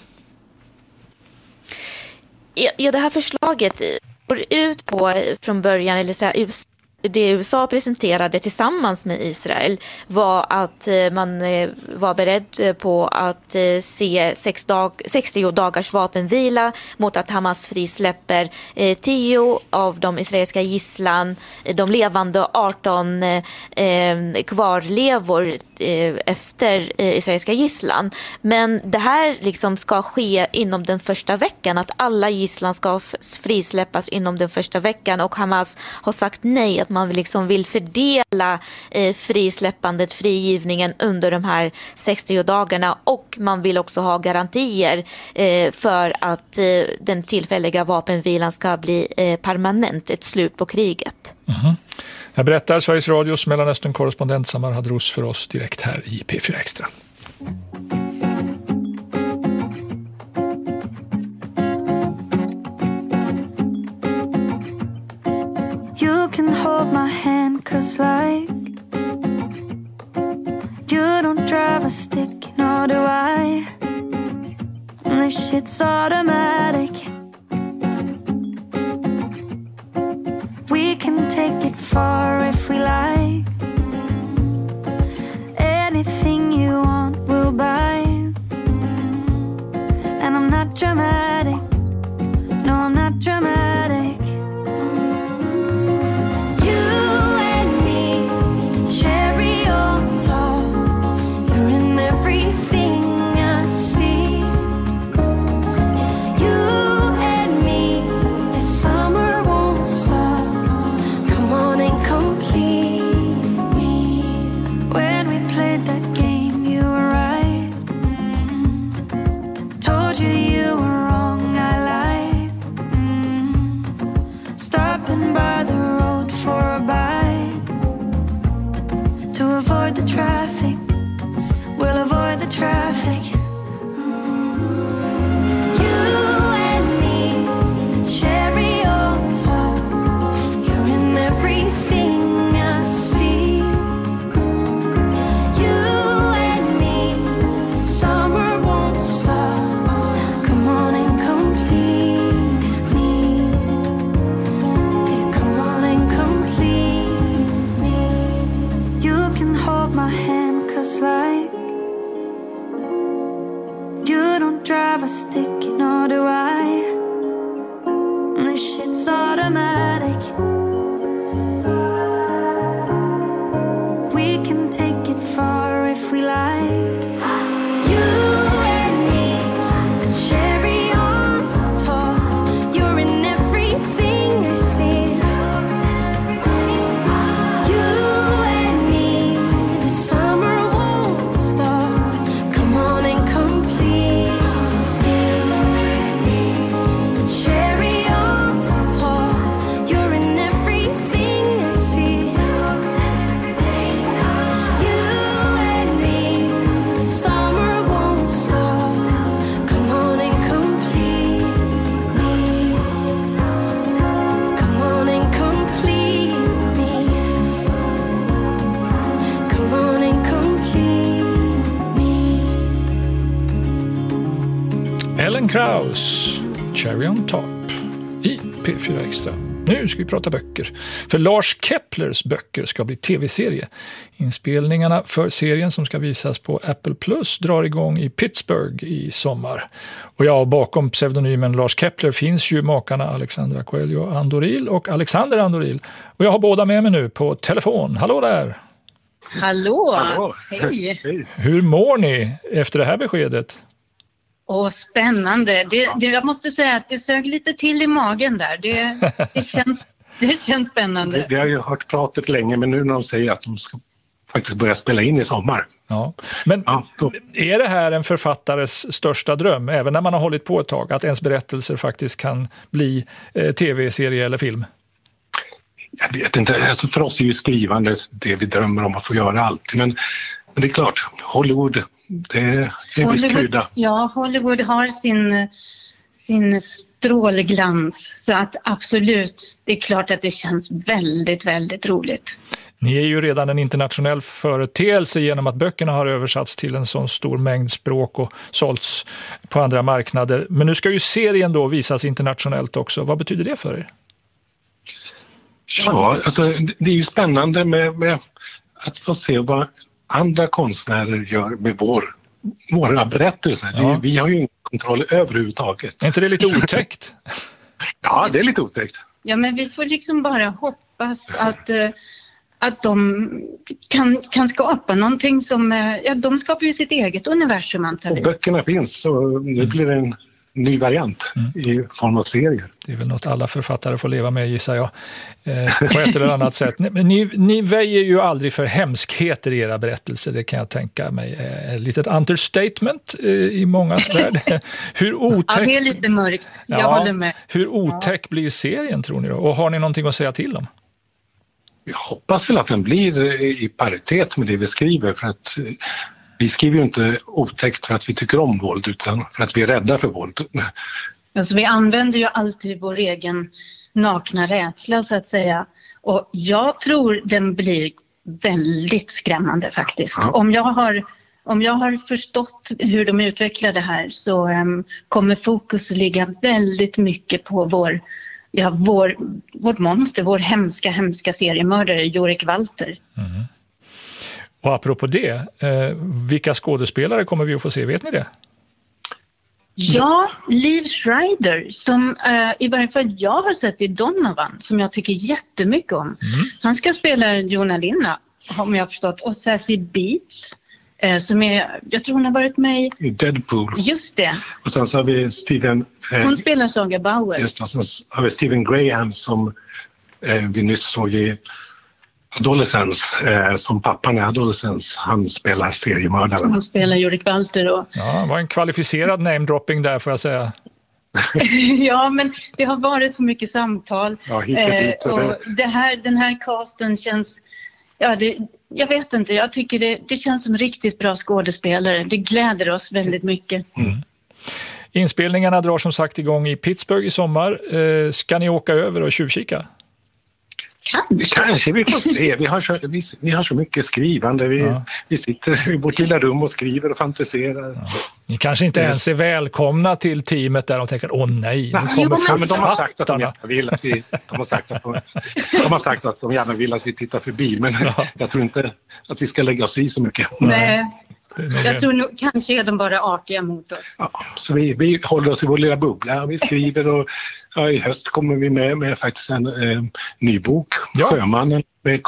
Ja, det här förslaget går ut på från början, eller så här, det USA presenterade tillsammans med Israel var att man var beredd på att se 60 dagars vapenvila mot att Hamas frisläpper 10 av de israeliska gisslan, de levande 18 kvarlevor efter israeliska gisslan. Men det här liksom ska ske inom den första veckan, att alla gisslan ska frisläppas inom den första veckan, och Hamas har sagt nej, att man liksom vill fördela frisläppandet, frigivningen under de här 60 dagarna, och man vill också ha garantier för att den tillfälliga vapenvilan ska bli permanent, ett slut på kriget. Jag berättar Sveriges Radios Mellanöstern-korrespondent Samar Hadrous för oss direkt här i P4 Extra. You can hold my hand, 'cause like you don't drive a stick, nor do I. This shit's automatic. We can take it far if we like. Anything you want, we'll buy. And I'm not dramatic. No, I'm not dramatic. You and me, cherry on top. You're in everything I see. You and me, this summer won't stop. Come on and come to avoid the traffic. We'll avoid the traffic. You and me, the cherry on top. You're in everything I see. You and me, the summer won't stop. Come on and complete me. Yeah, come on and complete me. You can hold my hand, 'cause like you don't drive a stick, nor do I. This shit's automatic. We can take it far if we like. You and me, the cherry on top. You're in everything I see. You and me, the summer won't stop. Come on and complete me. The cherry on top. You're in everything I see. You and me, the summer won't stop. Come on and complete me. Come on and complete me. Come on and complete me. Ellen Krauss, Cherry on Top i P4 Extra. Nu ska vi prata böcker. För Lars Keplers böcker ska bli tv-serie. Inspelningarna för serien som ska visas på Apple Plus drar igång i Pittsburgh i sommar. Och ja, bakom pseudonymen Lars Kepler finns ju makarna Alexandra Coelho Andoril och Alexander Andoril. Och jag har båda med mig nu på telefon. Hallå där! Hallå! Hallå. Hej! Hur mår ni efter det här beskedet? Åh, spännande. Jag måste säga att det sög lite till i magen där. Det känns spännande. Vi har ju hört pratet länge, men nu när de säger att de ska faktiskt börja spela in i sommar. Ja. Men är det här en författares största dröm, även när man har hållit på ett tag, att ens berättelser faktiskt kan bli tv-serie eller film? Jag vet inte, alltså för oss är ju skrivande det vi drömmer om att få göra alltid. Men det är klart, Hollywood, det är en viss krydda. Ja, Hollywood har sin strålglans. Så att absolut, det är klart att det känns väldigt, väldigt roligt. Ni är ju redan en internationell företeelse genom att böckerna har översatts till en sån stor mängd språk och sålts på andra marknader. Men nu ska ju serien då visas internationellt också. Vad betyder det för er? Ja, alltså det är ju spännande med att få se vad andra konstnärer gör med våra berättelser. Ja. Vi har ju ingen kontroll överhuvudtaget. Är inte det lite otäckt? Ja, det är lite otäckt. Ja, men vi får liksom bara hoppas att de kan skapa någonting som... Ja, de skapar ju sitt eget universum, antar vi. Och böckerna finns, så nu blir det en ny variant i form av serier. Det är väl något alla författare får leva med, gissar jag, på ett eller annat sätt. Men ni väjer ju aldrig för hemskheter i era berättelser, det kan jag tänka mig. Ett litet understatement i mångas värld. Hur otäck... Ja, det är lite mörkt, jag håller med. Hur otäck blir serien, tror ni då? Och har ni någonting att säga till om? Jag hoppas väl att den blir i paritet med det vi skriver, för att vi skriver ju inte otäckt för att vi tycker om våld, utan för att vi är rädda för våld. Alltså, vi använder ju alltid vår egen nakna rädsla, så att säga. Och jag tror den blir väldigt skrämmande faktiskt. Ja. Om jag har förstått hur de utvecklar det här, så kommer fokus ligga väldigt mycket på vårt monster, vår hemska seriemördare Jorik Walter. Mm. Och apropå det, vilka skådespelare kommer vi att få se, vet ni det? Ja, Liv Schreiber, som i varje fall jag har sett i Donovan, som jag tycker jättemycket om. Han ska spela Jonna Linna, om jag har förstått, och Sassy Beats, som jag tror hon har varit med i Deadpool. Just det. Och sen så har vi Steven... hon spelar Saga Bauer. Just det, och sen har vi Stephen Graham som vi nyss såg i Adolescence, som pappan i Adolescence. Han spelar seriemördaren. Han spelar Jorik Walter då. Ja, det var en kvalificerad namedropping där, får jag säga. Ja, men det har varit så mycket samtal. Ja, hit och dit. Och den här casten känns... Ja, Jag vet inte, jag tycker det känns som riktigt bra skådespelare. Det gläder oss väldigt mycket. Inspelningarna drar som sagt igång i Pittsburgh i sommar. Ska ni åka över och tjuvkika? Kanske vi får se. Vi har så mycket skrivande. Vi sitter i vårt lilla rum och skriver och fantiserar. Ja. Ni kanske inte ens är välkomna till teamet där och tänker, åh nej, nu kommer men de har sagt att de gärna vill att vi, de har sagt att de gärna vill att vi tittar förbi, men jag tror inte att vi ska lägga oss i så mycket. Nej. Jag tror nog, kanske är de bara artiga mot oss. Ja, så vi håller oss i vår lilla bubbla. Vi skriver och i höst kommer vi med faktiskt en ny bok, Sjömannen, med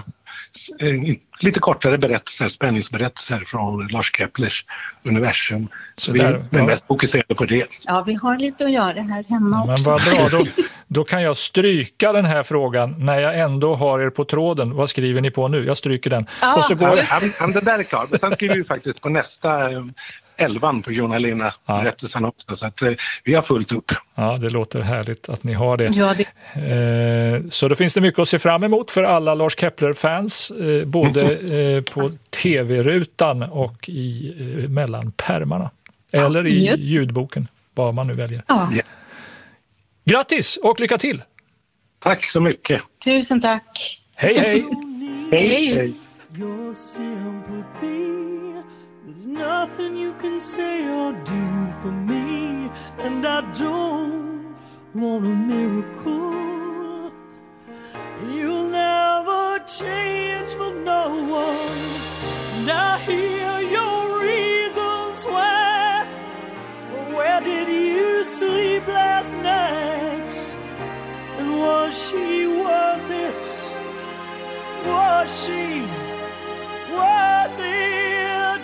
lite kortare berättelser, spänningsberättelser från Lars Keplers universum. Så vi är mest fokuserade på det. Ja, vi har lite att göra här hemma också. Men vad bra, då kan jag stryka den här frågan när jag ändå har er på tråden. Vad skriver ni på nu? Jag stryker den. Och så går det där är klart. Men sen skriver vi faktiskt på nästa 11 på Journalina berättelsen också, så att vi har fullt upp. Ja, det låter härligt att ni har det. Ja, så då finns det mycket att se fram emot för alla Lars Kepler-fans, både på tv-rutan och mellan pärmarna. Eller i ljudboken, vad man nu väljer. Ja. Grattis och lycka till! Tack så mycket! Tusen tack! Hej, hej! Hej! Your sympathy, there's nothing you can say or do for me, and I don't want a miracle. You'll never change for no one, and I hear your reasons why. Where did you sleep last night? And was she worth it? Was she worth it?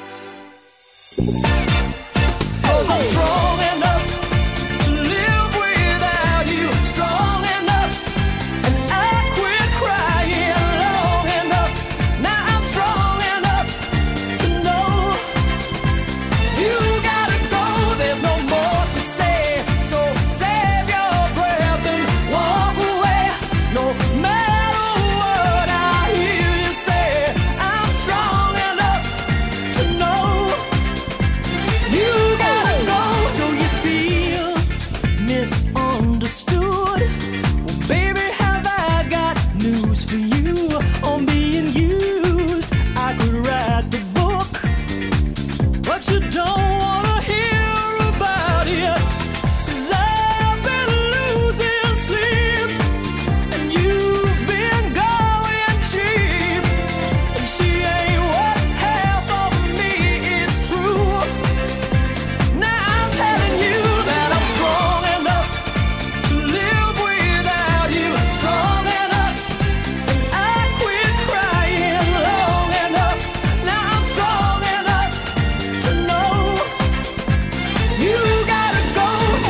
'Cause I'm strong enough to live without you, strong enough, and I quit crying long enough. Now I'm strong enough to know you gotta go, there's no more to say, so save your breath and walk away. No matter what I hear you say, I'm strong enough to know you gotta go. So you feel misunderstood? Well, baby, have I got news for you on being used? I could write the book, but you don't wanna hear about it. 'Cause I've been losing sleep, and you've been going cheap, and she ain't what half of me is true. Now I'm telling you that I'm strong enough to live without you, strong enough, and I quit crying long enough. Now I'm strong enough to know you gotta go.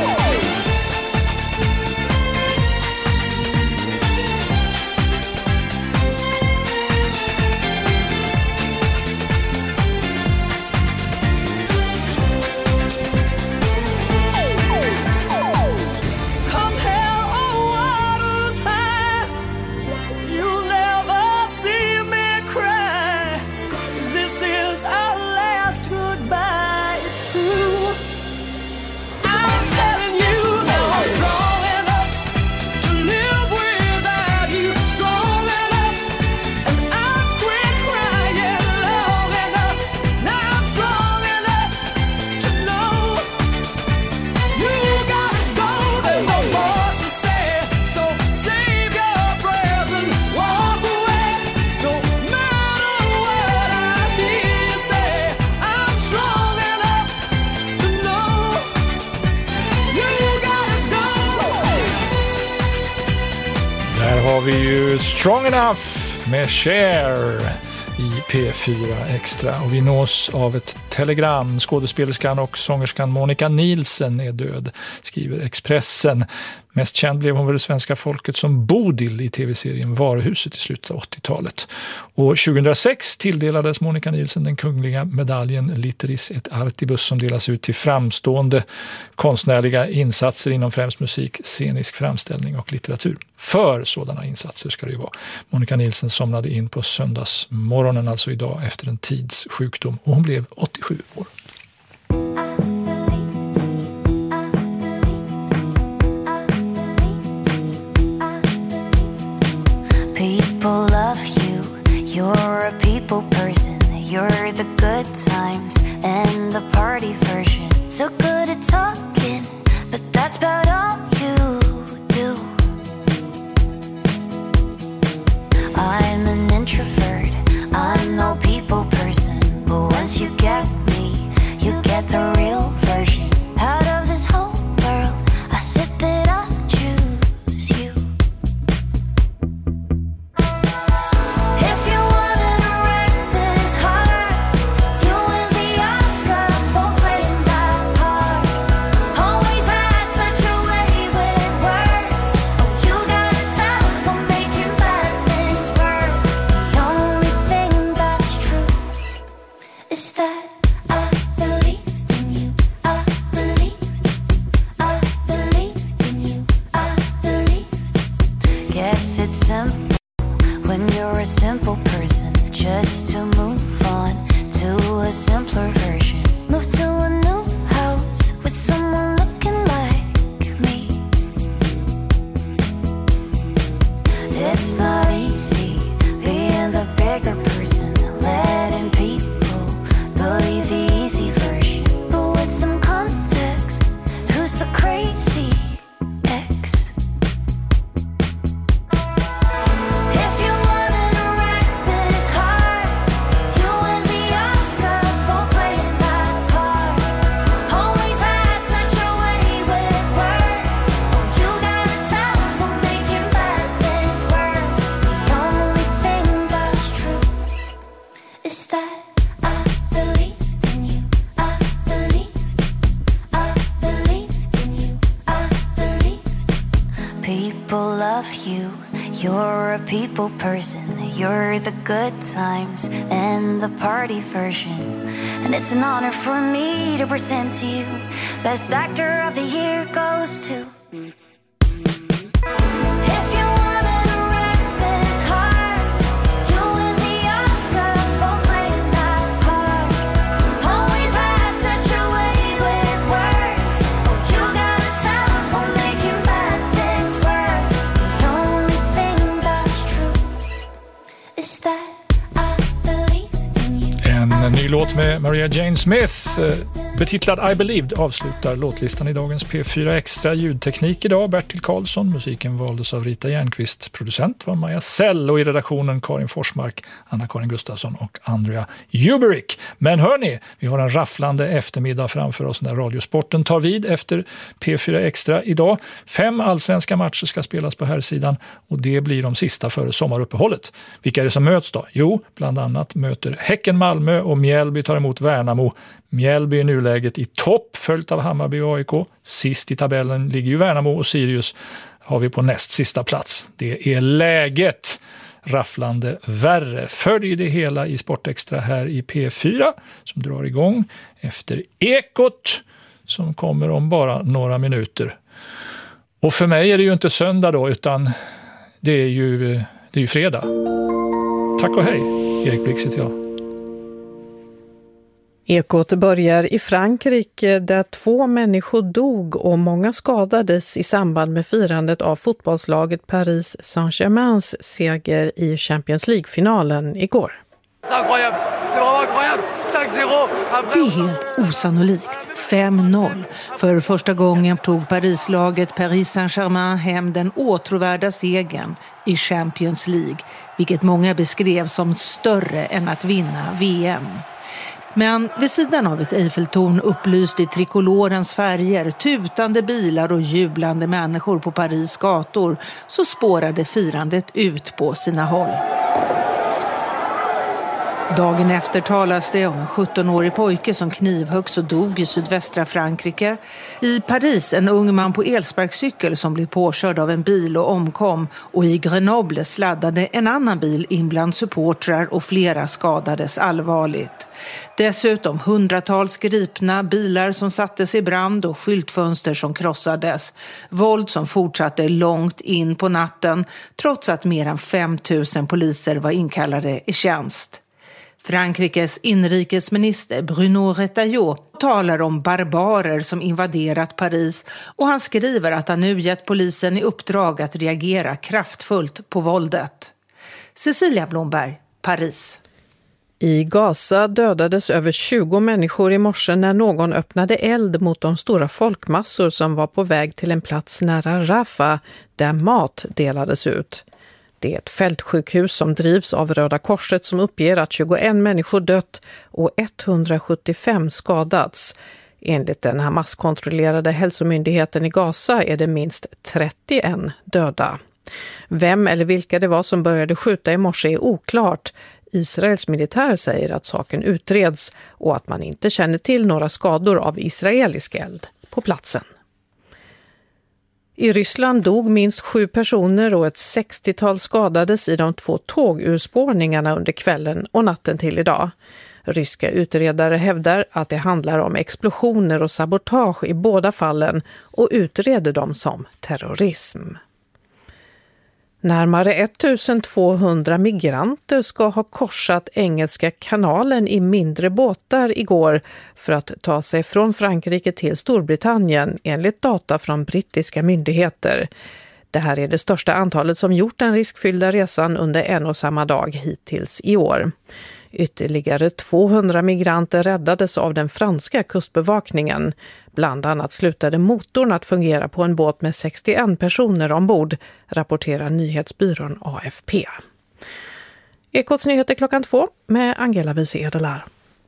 Come hell or waters high, you'll never see me cry. This is our last goodbye, it's true. I'm telling you now I'm strong enough to live without you, strong enough, and I quit crying long enough. Now I'm strong enough to know you gotta go, there's no more to say, so save your breath and walk away. No matter what I hear you say, I'm strong enough to know you gotta go. Där har vi ju Strong Enough med Cher i P4 Extra och vi nås av ett telegram. Skådespelerskan och sångerskan Monica Nielsen är död, skriver Expressen. Mest känd blev hon för det svenska folket som Bodil i tv-serien Varuhuset i slutet av 80-talet. Och 2006 tilldelades Monica Nielsen den kungliga medaljen Litteris et Artibus som delas ut till framstående konstnärliga insatser inom främst musik, scenisk framställning och litteratur. För sådana insatser ska det ju vara. Monica Nielsen somnade in på söndagsmorgonen, alltså idag, efter en tids sjukdom och hon blev 87 år. People love you, you're a people person. You're the good times and the party version. So good at talking, but that's about all you do. I'm an introvert, I'm no people person. But once you get me, you get the real version. Out of this whole world, I said that I choose you. If you wanted to wreck this heart, you win the Oscar for playing that part. Always had such a way with words. Oh, you got a talent for making bad things worse. The only thing that's true is that I believed in you. I believed in you. I believed. Guess it's simple when you're a simple person, just to move on to a simpler version. Move to a new house with someone looking like me. It's not easy being the bigger person, letting people believe the easy version. But with some context, who's the crazy ex? If you wanted to wreck this heart, you win the Oscar for playing that part. Always had such a way with words. Oh, you got a talent for making bad things worse. The only thing that's true is that I believed in you. I believed in you. I believed. People love you, you're a people person. You're the good times and the party version. And it's an honor for me to present to you. Best actor of the year goes to. If you wanted to wreck this heart, you win the Oscar for playing that part. Always had such a way with words. Oh, you got a talent for making bad things worse. The only thing that's true is that I believed in you. En ny låt med Maria Jane Smith, betitlad I Believed, avslutar låtlistan i dagens P4 Extra. Ljudteknik idag Bertil Karlsson, musiken valdes av Rita Järnqvist, producent var Maja Sell och i redaktionen Karin Forsmark, Anna-Karin Gustafsson och Andrea Juberik. Men hörni, vi har en rafflande eftermiddag framför oss när Radiosporten tar vid efter P4 Extra idag. 5 allsvenska matcher ska spelas på här sidan och det blir de sista före sommaruppehållet. Vilka är det som möts då? Jo, bland annat möter Häcken Malmö och Mjällby tar emot Värnamo. Mjällby är nuläget i topp, följt av Hammarby och AIK. Sist i tabellen ligger ju Värnamo och Sirius har vi på näst sista plats. Det är läget. Rafflande värre. Följ det hela i Sportextra här i P4 som drar igång efter Ekot som kommer om bara några minuter. Och för mig är det ju inte söndag då utan det är ju fredag. Tack och hej. Erik Blix heter jag. Ekot börjar i Frankrike där 2 människor dog och många skadades i samband med firandet av fotbollslaget Paris Saint-Germains seger i Champions League-finalen igår. Det är helt osannolikt. 5-0. För första gången tog Parislaget Paris Saint-Germain hem den åtråvärda segern i Champions League, vilket många beskrev som större än att vinna VM. Men vid sidan av ett Eiffeltorn upplyst i trikolorens färger, tutande bilar och jublande människor på Paris gator så spårade firandet ut på sina håll. Dagen efter talas det om en 17-årig pojke som knivhöggs och dog i sydvästra Frankrike. I Paris en ung man på elsparkcykel som blev påkörd av en bil och omkom. Och i Grenoble sladdade en annan bil in bland supportrar och flera skadades allvarligt. Dessutom hundratals gripna, bilar som sattes i brand och skyltfönster som krossades. Våld som fortsatte långt in på natten trots att mer än 5 000 poliser var inkallade i tjänst. Frankrikes inrikesminister Bruno Retailleau talar om barbarer som invaderat Paris och han skriver att han nu gett polisen i uppdrag att reagera kraftfullt på våldet. Cecilia Blomberg, Paris. I Gaza dödades över 20 människor i morse när någon öppnade eld mot de stora folkmassor som var på väg till en plats nära Rafah där mat delades ut. Det är ett fältsjukhus som drivs av Röda Korset som uppger att 21 människor dött och 175 skadats. Enligt den Hamas-kontrollerade hälsomyndigheten i Gaza är det minst 31 döda. Vem eller vilka det var som började skjuta i morse är oklart. Israels militär säger att saken utreds och att man inte känner till några skador av israelisk eld på platsen. I Ryssland dog minst 7 personer och ett 60-tal skadades i de 2 tågurspårningarna under kvällen och natten till idag. Ryska utredare hävdar att det handlar om explosioner och sabotage i båda fallen och utreder dem som terrorism. Närmare 1200 migranter ska ha korsat Engelska kanalen i mindre båtar igår för att ta sig från Frankrike till Storbritannien enligt data från brittiska myndigheter. Det här är det största antalet som gjort den riskfyllda resan under en och samma dag hittills i år. Ytterligare 200 migranter räddades av den franska kustbevakningen. Bland annat slutade motorn att fungera på en båt med 61 personer ombord, rapporterar nyhetsbyrån AFP. Ekots nyheter klockan 2 med Angela Wiese Edelar.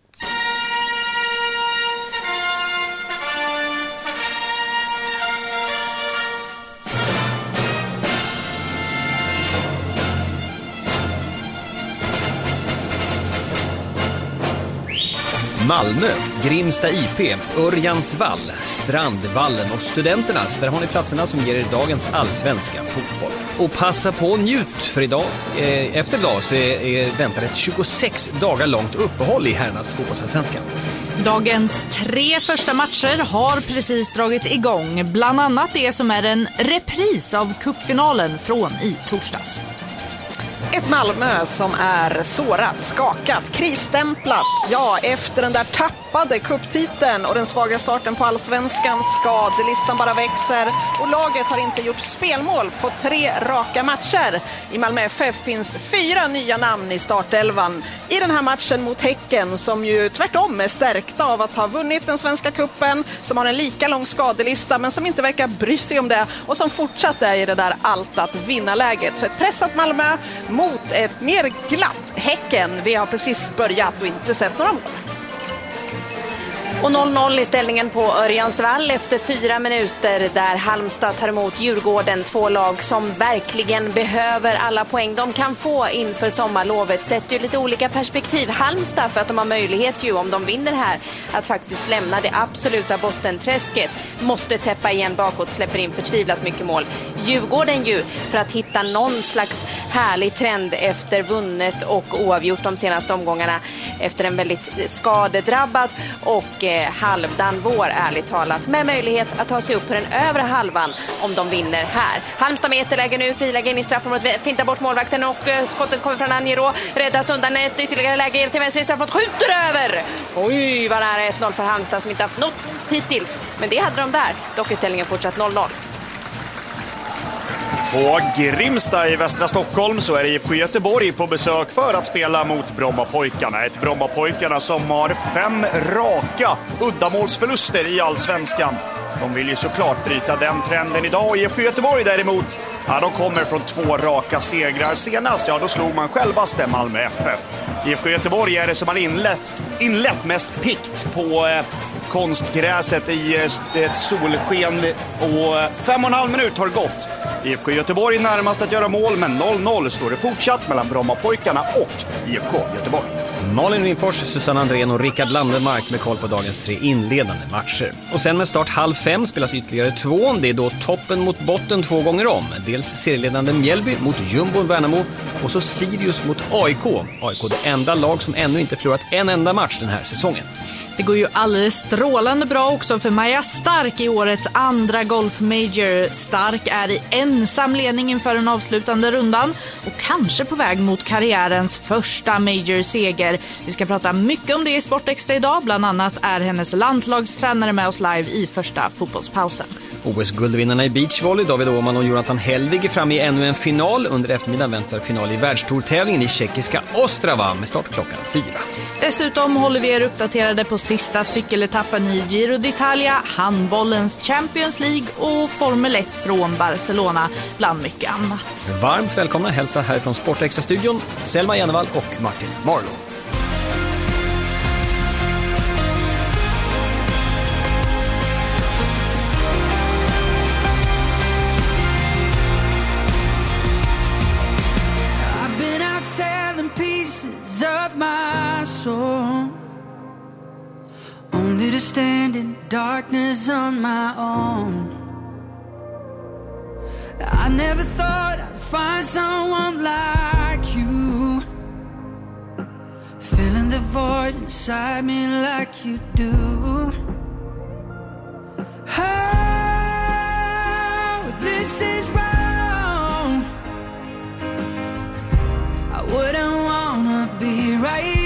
Malmö, Grimsta IP, Örjansvall, Strandvallen och Studenternas. Där har ni platserna som ger er dagens allsvenska fotboll. Och passa på och njut för idag. Efter idag så väntar ett 26 dagar långt uppehåll i herrarnas fotbollsallsvenskan. Dagens 3 första matcher har precis dragit igång. Bland annat det som är en repris av cupfinalen från i torsdags. Ett Malmö som är sårat, skakat, krisstämplat. Ja, efter den där tappade kupptiteln och den svaga starten på allsvenskan, skadelistan bara växer och laget har inte gjort spelmål på 3 raka matcher. I Malmö FF finns 4 nya namn i startelvan i den här matchen mot Häcken som ju tvärtom är stärkta av att ha vunnit den svenska kuppen, som har en lika lång skadelista men som inte verkar bry sig om det och som fortsatt är i det där allt att vinna läget. Så ett pressat Malmö mot ett mer glatt Häcken. Vi har precis börjat och inte sett några mål. Och 0-0 i ställningen på Örjansvall efter 4 minuter där Halmstad tar emot Djurgården. 2 lag som verkligen behöver alla poäng de kan få inför sommarlovet. Sett ju lite olika perspektiv. Halmstad för att de har möjlighet ju om de vinner här att faktiskt lämna det absoluta bottenträsket. Måste täppa igen bakåt, släpper in förtvivlat mycket mål. Djurgården ju för att hitta någon slags härlig trend efter vunnet och oavgjort de senaste omgångarna efter en väldigt skadedrabbad och halvdan vår, ärligt talat, med möjlighet att ta sig upp på den övre halvan om de vinner här. Halmstad med ett läge nu, friläge in i straffområdet, fintar bort målvakten och skottet kommer från Anjero, räddas undan ett ytterligare läge till vänster i straffområdet, skjuter över! Oj, vad nära 1-0 för Halmstad som inte haft något hittills, men det hade de där. Dock är ställningen fortsatt 0-0. På Grimsta i västra Stockholm så är IFK Göteborg på besök för att spela mot Brommapojkarna. Ett Brommapojkarna som har 5 raka uddamålsförluster i allsvenskan. De vill ju såklart bryta den trenden idag. IFK Göteborg däremot, ja, de kommer från 2 raka segrar. Senast, ja, då slog man självaste Malmö FF. IFK Göteborg är det som har inlett mest pikt på konstgräset i ett solsken och 5,5 minuter har gått. IFK Göteborg närmast att göra mål, men 0-0 står det fortsatt mellan Brommapojkarna och IFK Göteborg. Malin Rinfors, Susanne Andrén och Rickard Landemark med koll på dagens 3 inledande matcher. Och sen med start 4:30 spelas ytterligare 2. Det är då toppen mot botten 2 gånger om. Dels serieledande Mjällby mot Jumbo Värnamo och så Sirius mot AIK. AIK det enda lag som ännu inte förlorat en enda match den här säsongen. Det går ju alldeles strålande bra också för Maja Stark i årets andra Golf Major. Stark är i ensam ledning inför den avslutande rundan och kanske på väg mot karriärens första Major-seger. Vi ska prata mycket om det i Sportextra idag. Bland annat är hennes landslagstränare med oss live i första fotbollspausen. OS-guldvinnarna i beachvolley, David Åhman och Jonathan Helvig är framme i ännu en final. Under eftermiddagen väntar final i världstourtävlingen i tjeckiska Ostrava med start klockan 4. Dessutom håller vi er uppdaterade på sista cykeletappen i Giro d'Italia, handbollens Champions League och Formel 1 från Barcelona, bland mycket annat. Varmt välkomna hälsa här från Sportextra-studion Selma Jennevall och Martin Marlow. Only to stand in darkness on my own. I never thought I'd find someone like you, filling the void inside me like you do. Oh, this is wrong. I wouldn't wanna be right.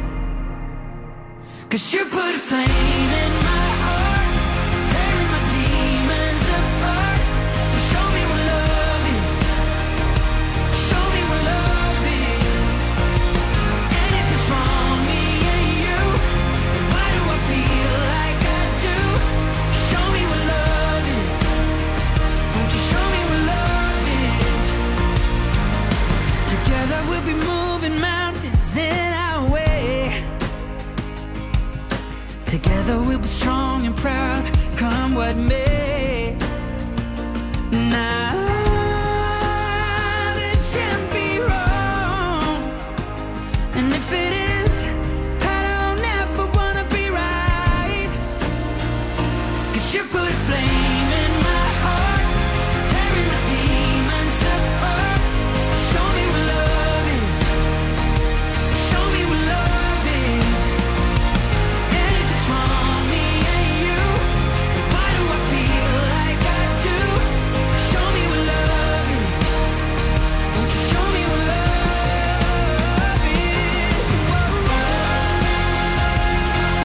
'Cause you put a flame in my heart, tearing my demons apart. So show me what love is. Show me what love is. And if it's wrong, me and you, then why do I feel like I do? Show me what love is. Won't you show me what love is? Together we'll be moving mountains in our way. Together we'll be strong and proud, come what may. Now